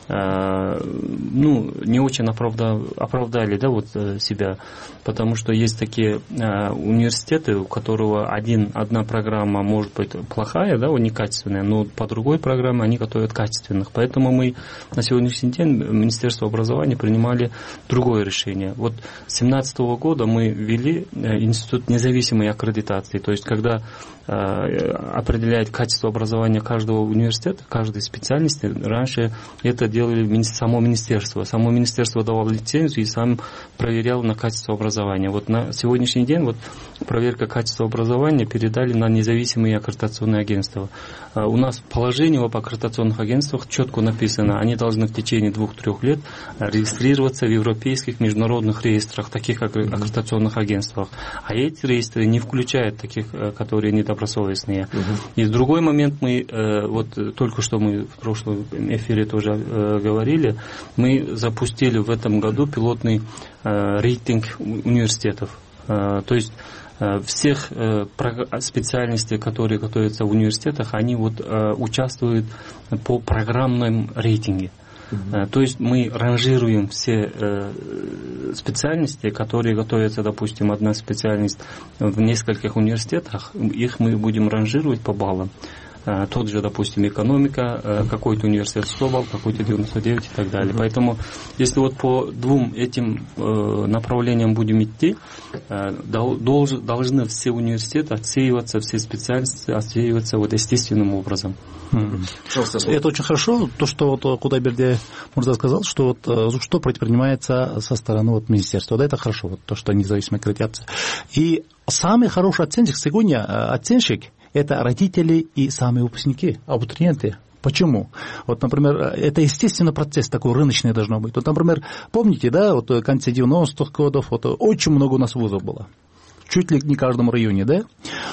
ну, не очень оправдали, оправдали да, вот, себя, потому что есть такие а, университеты, у которого один, одна программа может быть плохая, да, некачественная, но по другой программе они готовят качественных. Поэтому мы на сегодняшний день Министерство образования принимали другое решение. Вот с две тысячи семнадцатого года мы ввели институт независимой аккредитации, то есть когда определяет качество образования каждого университета, каждой специальности. Раньше это делали само министерство. Само министерство давало лицензию и сам проверял на качество образования. Вот на сегодняшний день вот проверка качества образования передали на независимые аккредитационные агентства. У нас положение об аккредитационных агентствах четко написано. Они должны в течение двух-трех лет регистрироваться в европейских международных реестрах, таких аккредитационных агентствах. А эти реестры не включают таких, которые недобросовестные. Uh-huh. И в другой момент мы, вот только что мы в прошлом эфире тоже говорили, мы запустили в этом году пилотный рейтинг университетов. То есть всех специальностей, которые готовятся в университетах, они вот участвуют по программном рейтинге. Uh-huh. То есть мы ранжируем все э, специальности, которые готовятся, допустим, одна специальность в нескольких университетах, их мы будем ранжировать по баллам. Э, тот же, допустим, экономика, э, какой-то университет сто баллов, какой-то девяносто девять и так далее. Uh-huh. Поэтому, если вот по двум этим э, направлениям будем идти, э, долж, должны все университеты отсеиваться, все специальности отсеиваться вот естественным образом. Mm-hmm. Это очень хорошо, то, что вот Кудайберди Мурза сказал, что вот что предпринимается со стороны вот министерства. Да, это хорошо, вот то, что независимая аккредитация. И самый хороший оценщик сегодня, оценщик, это родители и сами выпускники, абитуриенты. Почему? Вот, например, это естественный процесс, такой рыночный должно быть. Вот, например, помните, да, вот в конце девяностых годов вот, очень много у нас вузов было. Чуть ли не в каждом районе, да?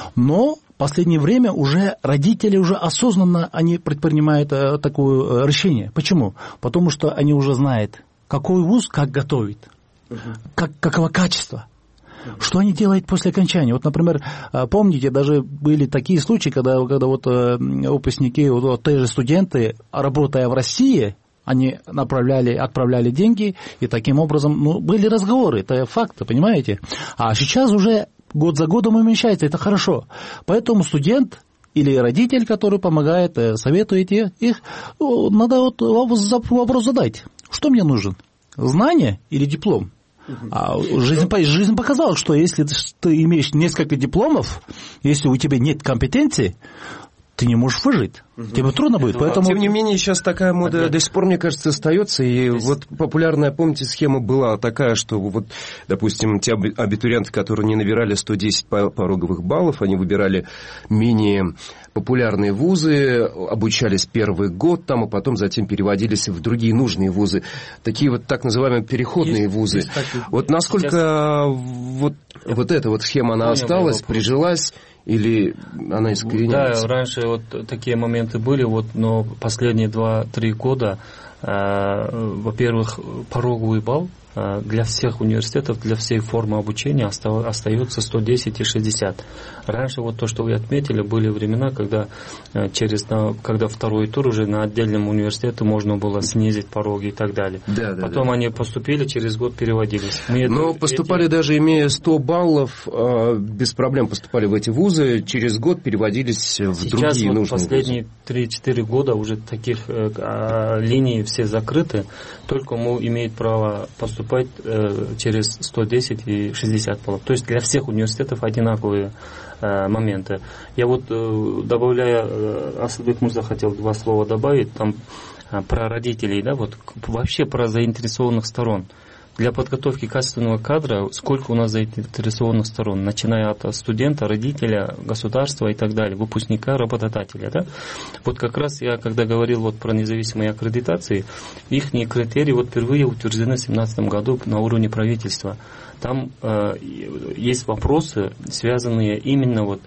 Но в последнее время уже родители уже осознанно они предпринимают э, такое решение. Почему? Потому что они уже знают, какой вуз как готовит, uh-huh. как, какого качества. Uh-huh. Что они делают после окончания? Вот, например, помните, даже были такие случаи, когда, когда вот, э, выпускники, вот, те же студенты, работая в России, они направляли, отправляли деньги, и таким образом, ну, были разговоры, это факты, понимаете? А сейчас уже год за годом уменьшается, это хорошо. Поэтому студент или родитель, который помогает, советует их, надо вот вопрос задать. Что мне нужен? Знание или диплом? А жизнь, жизнь показала, что если ты имеешь несколько дипломов, если у тебя нет компетенции, ты не можешь выжить. Угу. Тебе трудно будет. Но, поэтому... Тем не менее, сейчас такая мода Опять. до сих пор, мне кажется, остается. И Здесь... вот популярная, помните, схема была такая, что вот, допустим, те абитуриенты, которые не набирали сто десять пороговых баллов, они выбирали менее популярные вузы, обучались первый год там, а потом затем переводились в другие нужные вузы. Такие вот так называемые переходные есть, вузы. Есть такие... Вот насколько Сейчас... вот, вот эта вот схема, она Понял осталась, прижилась, или она искореняется? Да, раньше вот такие моменты были, вот, но последние два-три года, э, во-первых, пороговый балл э, для всех университетов, для всей формы обучения оста- остается сто десять и шестьдесят. Раньше вот то, что вы отметили, были времена, когда э, через, на, когда второй тур уже на отдельном университете можно было снизить пороги и так далее. Да, да, Потом да. они поступили, через год переводились. Мы Но это, поступали эти... даже имея сто баллов, э, без проблем поступали в эти вузы, через год переводились в Сейчас другие вот нужные последние три-четыре года уже таких э, э, линий все закрыты, только мы имеем право поступать э, через сто десять и шестьдесят баллов. То есть для всех университетов одинаковые э, моменты. Я вот, э, добавляя, э, Асылбек Мурза хотел два слова добавить, там э, про родителей, да, вот вообще про заинтересованных сторон. Для подготовки качественного кадра сколько у нас заинтересованных сторон, начиная от студента, родителя, государства и так далее, выпускника, работодателя. Да? Вот как раз я, когда говорил вот про независимые аккредитации, их критерии вот впервые утверждены в две тысячи семнадцатом году на уровне правительства. Там э, есть вопросы, связанные именно вот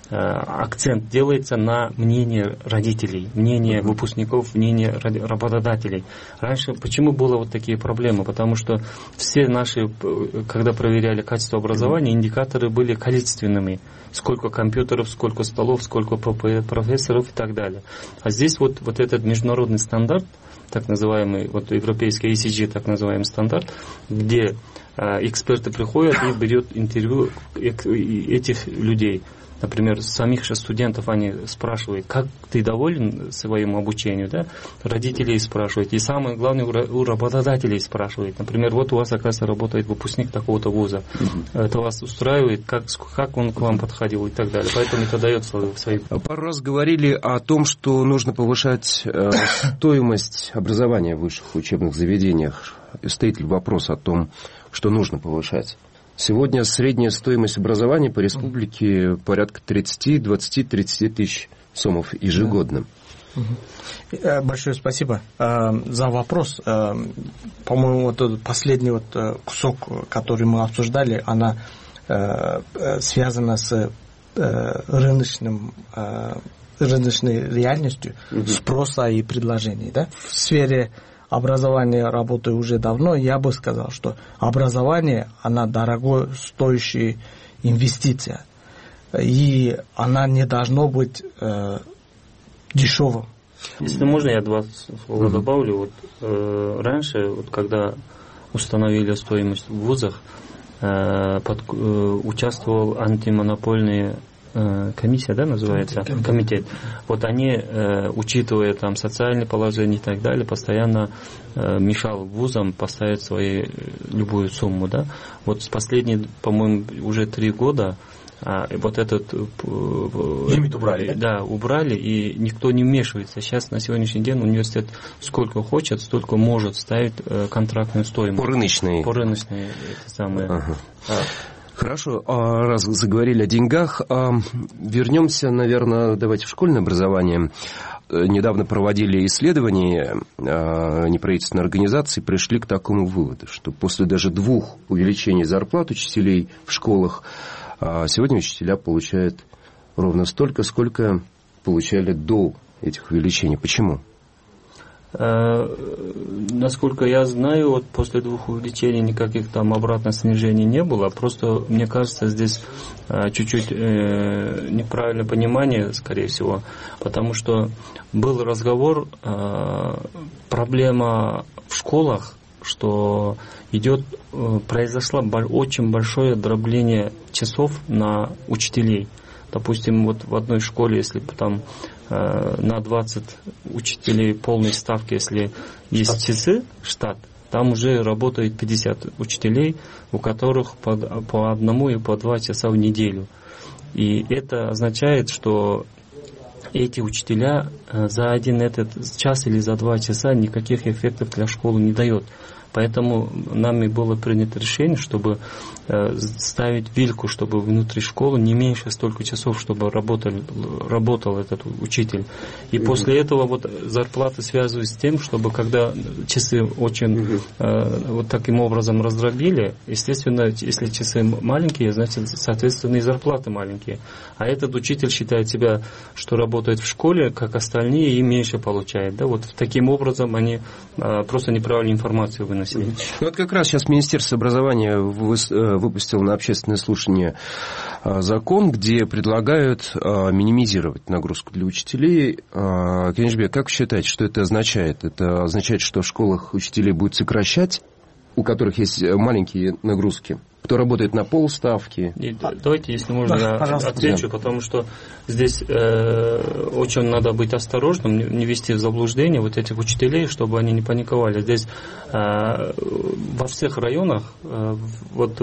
акцент делается на мнение родителей, мнение выпускников, мнение работодателей. Раньше почему было вот такие проблемы? Потому что все наши, когда проверяли качество образования, индикаторы были количественными. Сколько компьютеров, сколько столов, сколько профессоров и так далее. А здесь вот, вот этот международный стандарт, так называемый, вот европейский ай си джи, так называемый стандарт, где э, эксперты приходят и берут интервью этих людей. Например, самих же студентов они спрашивают, как ты доволен своим обучением, да? Родителей спрашивают. И самое главное, у работодателей спрашивают. Например, вот у вас, оказывается, работает выпускник такого-то вуза. Mm-hmm. Это вас устраивает, как, как он к вам подходил и так далее. Поэтому это дает свои... Пару раз говорили о том, что нужно повышать э, стоимость образования в высших учебных заведениях. Стоит ли вопрос о том, что нужно повышать? Сегодня средняя стоимость образования по республике порядка тридцать, двадцать, тридцать тысяч сомов ежегодно. Большое спасибо за вопрос. По-моему, вот последний вот кусок, который мы обсуждали, она связана с рыночным, рыночной реальностью спроса и предложений. Да? В сфере образование работаю уже давно, я бы сказал, что образование, она дорогой, стоящая инвестиция. И она не должна быть э, дешевым. Если можно, я два слова mm-hmm. добавлю. Вот, э, раньше, вот, когда установили стоимость в вузах, э, под, э, участвовал антимонопольный комиссия, да, называется, комитет. комитет. Вот они, э, учитывая там социальное положение и так далее, постоянно э, мешал вузам поставить свои любую сумму, да. Вот с последние, по-моему, уже три года а, вот этот лимит убрали, да? Да, убрали, и никто не вмешивается. Сейчас на сегодняшний день университет сколько хочет, столько может ставить э, контрактную стоимость. По рыночной. По рыночной, это самое. Ага. А, Хорошо, раз заговорили о деньгах, вернемся, наверное, давайте в школьное образование. Недавно проводили исследования неправительственной организации, пришли к такому выводу, что после даже двух увеличений зарплат учителей в школах, сегодня учителя получают ровно столько, сколько получали до этих увеличений. Почему? Насколько я знаю, вот после двух увеличений никаких там обратных снижений не было. Просто, мне кажется, здесь чуть-чуть неправильное понимание, скорее всего. Потому что был разговор, проблема в школах, что идет, произошло очень большое дробление часов на учителей. Допустим, вот в одной школе, если там на двадцать учителей полной ставки, если есть штат. Часы, штат, там уже работает пятьдесят учителей, у которых по, по одному и по два часа в неделю. И это означает, что эти учителя за один этот час или за два часа никаких эффектов для школы не дает. Поэтому нами было принято решение, чтобы э, ставить вилку, чтобы внутри школы не меньше столько часов, чтобы работал, работал этот учитель. И mm-hmm. после этого вот зарплаты связываются с тем, чтобы когда часы очень э, вот таким образом раздробили, естественно, если часы маленькие, значит, соответственно, и зарплаты маленькие. А этот учитель считает себя, что работает в школе, как остальные, и меньше получает. Да? Вот таким образом они э, просто неправильную информацию выносят. Ну, вот как раз сейчас Министерство образования выпустило на общественное слушание закон, где предлагают минимизировать нагрузку для учителей. Кенжбек, как вы считаете, что это означает? Это означает, что в школах учителей будут сокращать, у которых есть маленькие нагрузки? Кто работает на полставки? И, давайте, если можно, да, я пожалуйста. отвечу, да. Потому что здесь э, очень надо быть осторожным, не ввести в заблуждение вот этих учителей, чтобы они не паниковали. Здесь э, во всех районах, э, вот э,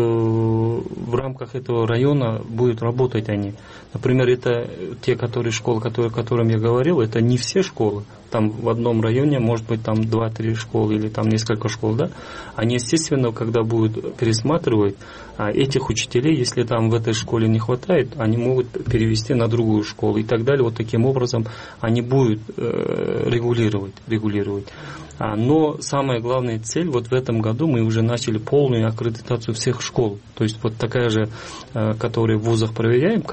в рамках этого района будут работать они. Например, это те, которые школы, которые, о которых я говорил, это не все школы. Там в одном районе может быть там два-три школы или там несколько школ, да? Они, естественно, когда будут пересматривать, а этих учителей, если там в этой школе не хватает, они могут перевести на другую школу и так далее. Вот таким образом они будут э, регулировать, регулировать. А, но самая главная цель, вот в этом году мы уже начали полную аккредитацию всех школ. То есть вот такая же, э, которая в вузах проверяем, качество образования,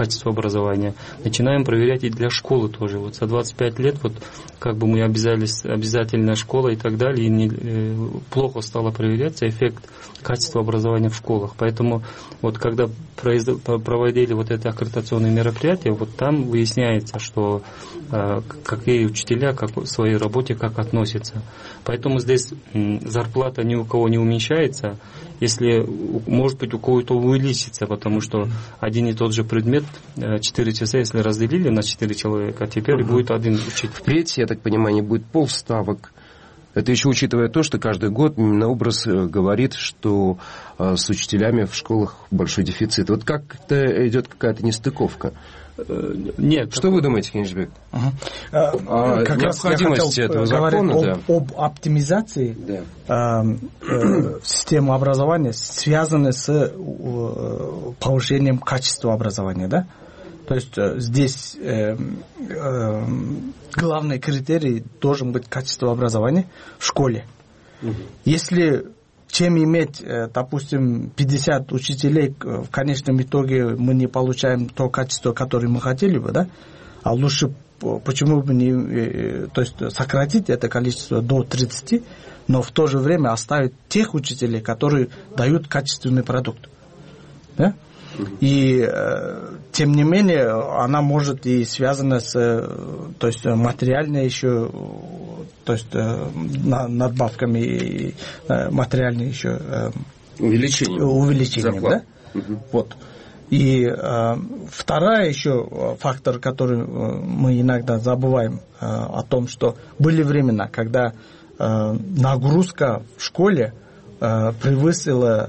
образования, начинаем проверять и для школы тоже. Вот за двадцать пять лет вот как бы мы обязались, обязательная школа и так далее, и не, э, плохо стало проверяться эффект качества образования в школах. Поэтому вот когда произ- проводили вот это аккредитационные мероприятия, вот там выясняется, что э, какие учителя как в своей работе как относятся. Поэтому здесь м, зарплата ни у кого не уменьшается, если, может быть, у кого-то увеличится, потому что один и тот же предмет, четыре часа, если разделили на четыре человека, теперь угу. будет один учитель. Впредь, я так понимаю, не будет полставок. Это еще учитывая то, что каждый год Минобраз говорит, что с учителями в школах большой дефицит. Вот как-то идет какая-то нестыковка. Нет. Что вы думаете, Кенжбек? Угу. А, как необходимость этого закона, да. об, об оптимизации да. э, э, системы образования, связанной с э, повышением качества образования, да? То есть э, здесь э, э, главный критерий должен быть качество образования в школе. Угу. Если чем иметь, допустим, пятьдесят учителей, в конечном итоге мы не получаем то качество, которое мы хотели бы, да? А лучше, почему бы не, то есть сократить это количество до тридцати, но в то же время оставить тех учителей, которые дают качественный продукт, да? И тем не менее она может и связана с, то есть материальной еще, то есть надбавками и материальной еще увеличением, увеличением, да? Угу. Вот. И э, второй еще фактор, который мы иногда забываем э, о том, что были времена, когда э, нагрузка в школе э, превысила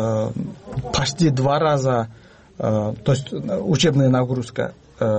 почти два раза, то есть учебная нагрузка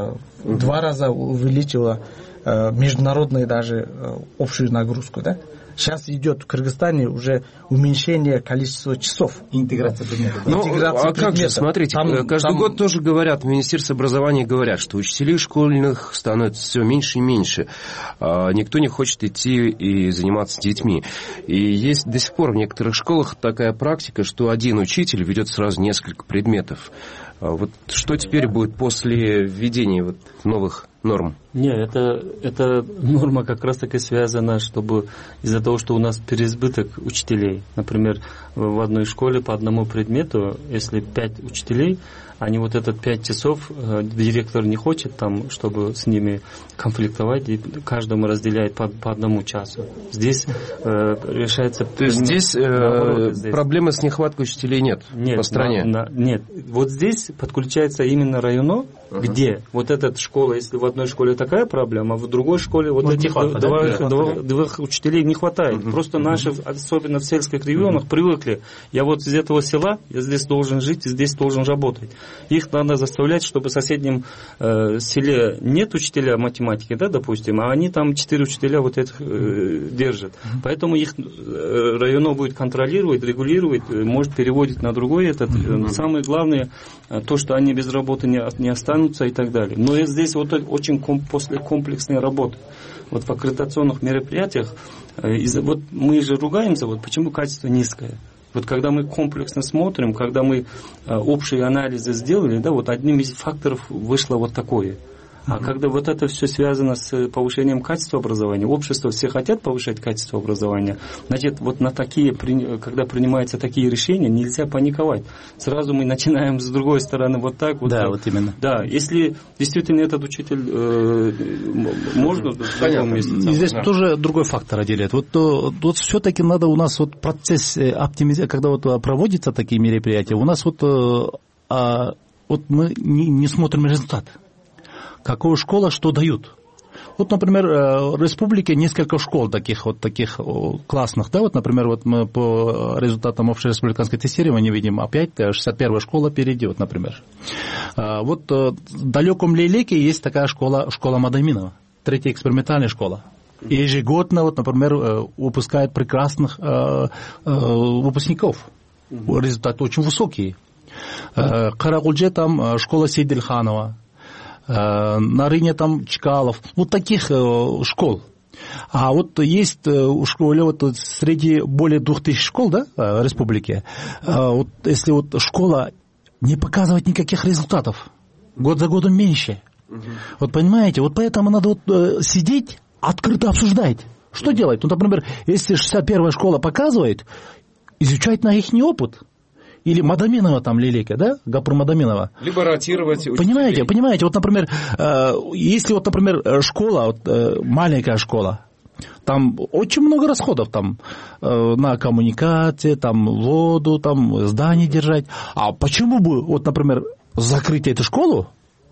в два раза увеличила международную даже общую нагрузку, да? Сейчас идет в Кыргызстане уже уменьшение количества часов. Интеграция предметов. Ну, а как же, смотрите, там, каждый там... год тоже говорят, в Министерстве образования говорят, что учителей школьных становится все меньше и меньше. А, никто не хочет идти и заниматься детьми. И есть до сих пор в некоторых школах такая практика, что один учитель ведет сразу несколько предметов. А вот что теперь будет после введения вот новых норм? Нет, это, это норма как раз таки связана, чтобы из-за того, что у нас переизбыток учителей. Например, в одной школе по одному предмету, если пять учителей, они вот этот пять часов, директор не хочет там, чтобы с ними конфликтовать, и каждому разделяет по, по одному часу. Здесь э, решается... То есть здесь, э, здесь проблемы с нехваткой учителей нет, нет по стране? На, на, нет. Вот здесь подключается именно районо, uh-huh. где вот эта школа, если в одной школе такая проблема, а в другой школе вот, вот этих хватает, два, да? два, два, двух учителей не хватает. Uh-huh. Просто uh-huh. наши, особенно в сельских регионах, uh-huh. привыкли. Я вот из этого села, я здесь должен жить, и здесь должен работать. Их надо заставлять, чтобы в соседнем э, селе нет учителя математики, да, допустим, а они там четыре учителя вот этих э, держат. Uh-huh. Поэтому их э, районо будет контролировать, регулировать, э, может переводить на другой этот. Uh-huh. Самое главное, э, то, что они без работы не, не останутся и так далее. Но здесь вот очень ком, после комплексной работы. Вот в аккредитационных мероприятиях, э, из, вот мы же ругаемся, вот почему качество низкое. Вот когда мы комплексно смотрим, когда мы э, общие анализы сделали, да, вот одним из факторов вышло вот такое. А uh-huh. когда вот это все связано с повышением качества образования, общество все хотят повышать качество образования, значит, вот на такие, когда принимаются такие решения, нельзя паниковать. Сразу мы начинаем с другой стороны вот так. Вот да, так. вот именно. Да, если действительно этот учитель э, можно в другом месте. И здесь да. тоже другой фактор отделяет. Вот, вот все-таки надо у нас вот процесс оптимизации, когда вот проводятся такие мероприятия, у нас вот, а, вот мы не, не смотрим результат. Какая школа что дают? Вот, например, в республике несколько школ таких вот таких классных, да, вот, например, вот мы по результатам общереспубликанского тестирования видим, опять шестьдесят первая школа впереди, вот, например. Вот в далеком Лейлеке есть такая школа, школа Мадаминова, третья экспериментальная школа. И ежегодно, вот, например, выпускает прекрасных выпускников. Результаты очень высокие. Карагулже там школа Сейдельханова. На Рыне там Чкалов, вот таких школ. А вот есть в школе, вот среди более двух тысяч школ, да, в республике, вот если вот школа не показывает никаких результатов, год за годом меньше. Угу. Вот понимаете, вот поэтому надо вот, э, сидеть, открыто обсуждать. Что делать? Ну, например, если шестьдесят первая школа показывает, изучать на их опыт. Или Мадаминова там Лилека, да? Гапур Мадаминова. Либо ротировать учителей. Понимаете, понимаете, вот, например, э, если вот, например, школа, вот, э, маленькая школа, там очень много расходов там, э, на коммуникации, там, воду, там, здание держать. А почему бы, вот, например, закрыть эту школу,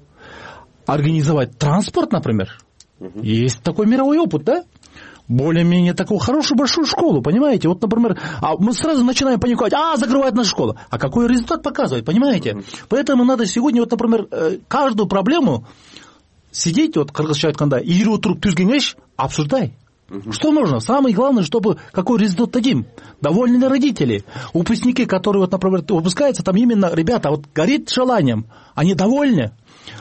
организовать транспорт, например? Угу. Есть такой мировой опыт, да? Более-менее такую хорошую большую школу, понимаете? Вот, например, а мы сразу начинаем паниковать, а, закрывают нашу школу. А какой результат показывает, понимаете? Mm-hmm. Поэтому надо сегодня, вот, например, каждую проблему сидеть, вот, кыргызча айтканда, ири отуруп түзгенеш, обсуждай. Mm-hmm. Что нужно? Самое главное, чтобы какой результат дадим. Довольны ли родители? Выпускники, которые, вот, например, выпускаются, там именно, ребята, вот, горит желанием, они довольны.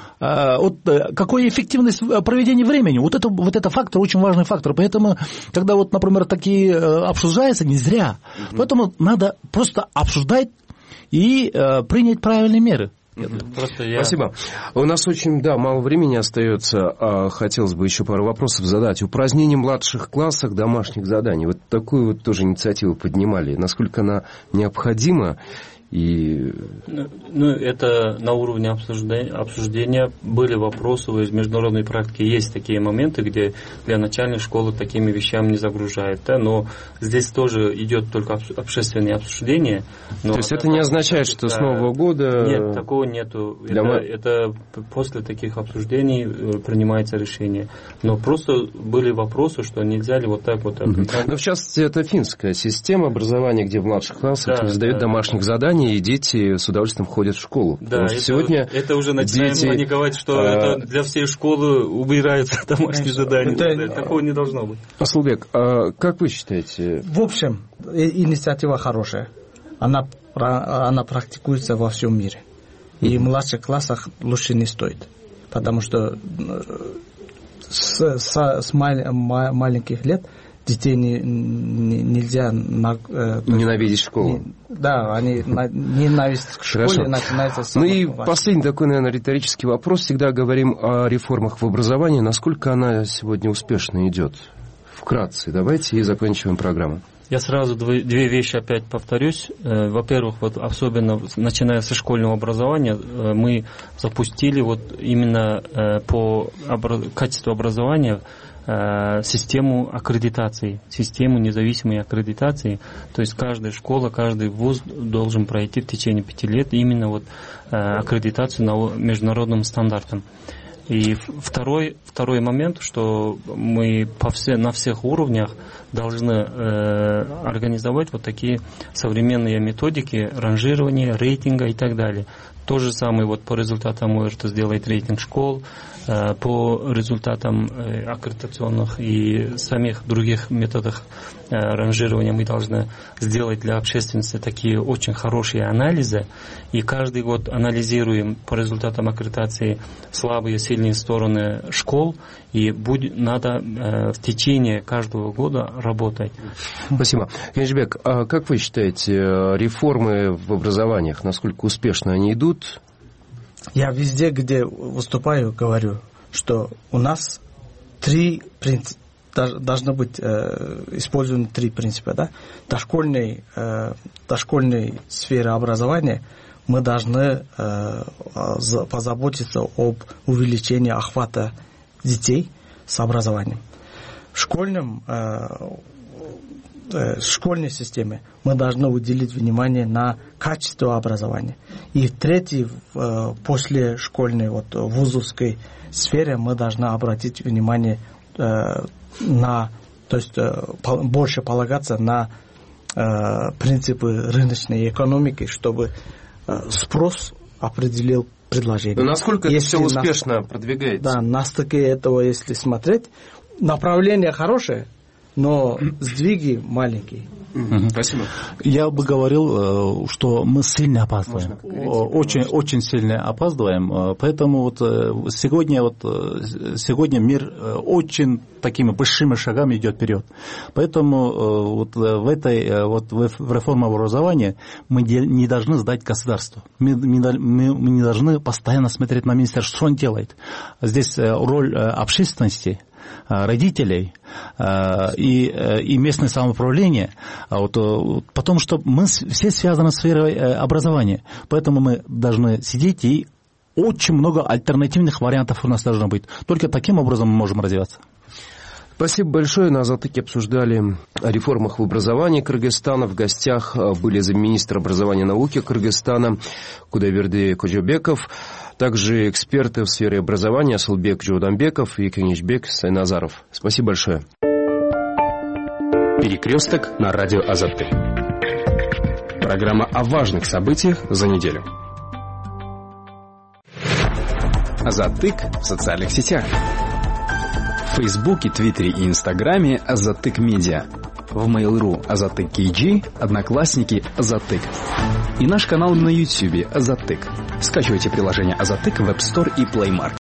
Вот какой эффективность проведения времени. Вот это, вот это фактор, очень важный фактор. Поэтому, когда, вот, например, такие обсуждаются, не зря. Mm-hmm. Поэтому надо просто обсуждать и э, принять правильные меры. Просто я... Спасибо. У нас очень, да, мало времени остается. Хотелось бы еще пару вопросов задать. Упразднение в младших классах домашних заданий. Вот такую вот тоже инициативу поднимали. Насколько она необходима? И... Ну, это на уровне обсуждения, обсуждения были вопросы из международной практики. Есть такие моменты, где для начальной школы такими вещами не загружают. Да? Но здесь тоже идет только общественное обсуждение. Но То есть это не означает, что с Нового года... Нет, такого нету. Для... Это, это после таких обсуждений принимается решение. Но просто были вопросы, что нельзя ли вот так вот... Угу. Но в частности, это финская система образования, где в младших классах да, сдают да, домашних да. заданий, и дети с удовольствием ходят в школу. Да, это, сегодня это уже начинаем дети, паниковать, что а... это для всей школы убираются домашние задания. Это... Такого не должно быть. Асылбек, а как вы считаете? В общем, инициатива хорошая. Она, она практикуется во всем мире. И mm-hmm. в младших классах лучше не стоит. Потому что с, с, с мал, маленьких лет детей не, не, нельзя... На, э, ненавидеть школу. Не, да, они ненависть к школе Хорошо. Начинается с... Ну и последний такой, наверное, риторический вопрос. Всегда говорим о реформах в образовании. Насколько она сегодня успешно идет? Вкратце. Давайте и заканчиваем программу. Я сразу две, две вещи опять повторюсь. Во-первых, вот особенно начиная со школьного образования, мы запустили вот именно по образ... качеству образования систему аккредитации, систему независимой аккредитации. То есть каждая школа, каждый вуз должен пройти в течение пяти лет именно вот аккредитацию на международным стандартам. И второй, второй момент, что мы по все, на всех уровнях должны э, организовать вот такие современные методики ранжирования, рейтинга и так далее. То же самое вот по результатам ОЭРТ сделает рейтинг школ, э, по результатам э, аккредитационных и самих других методах э, ранжирования мы должны сделать для общественности такие очень хорошие анализы. И каждый год анализируем по результатам аккредитации слабые и сильные стороны школ. И будет, надо э, в течение каждого года работать. Спасибо. Кенжбек, а как вы считаете, реформы в образованиях, насколько успешно они идут? Я везде, где выступаю, говорю, что у нас три принципа, должны быть э, использованы три принципа. Да? Дошкольной, э, дошкольной сфере образования мы должны э, позаботиться об увеличении охвата детей с образованием. В школьном, э, э, школьной системе мы должны уделить внимание на качество образования. И в третьей, э, после школьной, вот, вузовской сфере мы должны обратить внимание э, на, то есть э, по, больше полагаться на э, принципы рыночной экономики, чтобы э, спрос определил предложение. Но насколько если это все успешно на, продвигается? Да, на стыке этого, если смотреть, направление хорошее, но сдвиги маленькие. Спасибо. Я бы говорил, что мы сильно опаздываем. Очень, очень сильно опаздываем. Поэтому вот сегодня, вот сегодня мир очень такими большими шагами идет вперед. Поэтому вот в этой вот в реформе образования мы не должны сдать государству. Мы, мы, мы не должны постоянно смотреть на министерство, что он делает. Здесь роль общественности, родителей и, и местное самоуправление, вот, потому что мы все связаны с сферой образования. Поэтому мы должны сидеть, и очень много альтернативных вариантов у нас должно быть. Только таким образом мы можем развиваться. Спасибо большое. На «Азатыке» обсуждали о реформах в образовании Кыргызстана. В гостях были замминистра образования и науки Кыргызстана Кудайберди Кожобеков, также эксперты в сфере образования Асылбек Жодамбеков и Кенешбек Сайназаров. Спасибо большое. Перекресток на радио «Азатык». Программа о важных событиях за неделю. «Азатык» в социальных сетях. В Фейсбуке, Твиттере и Инстаграме «Азатык Медиа». В Mail.ru «Азатык кей джи», Одноклассники «Азатык». И наш канал на Ютьюбе «Азатык». Скачивайте приложение «Азатык» в App Store и Play Market.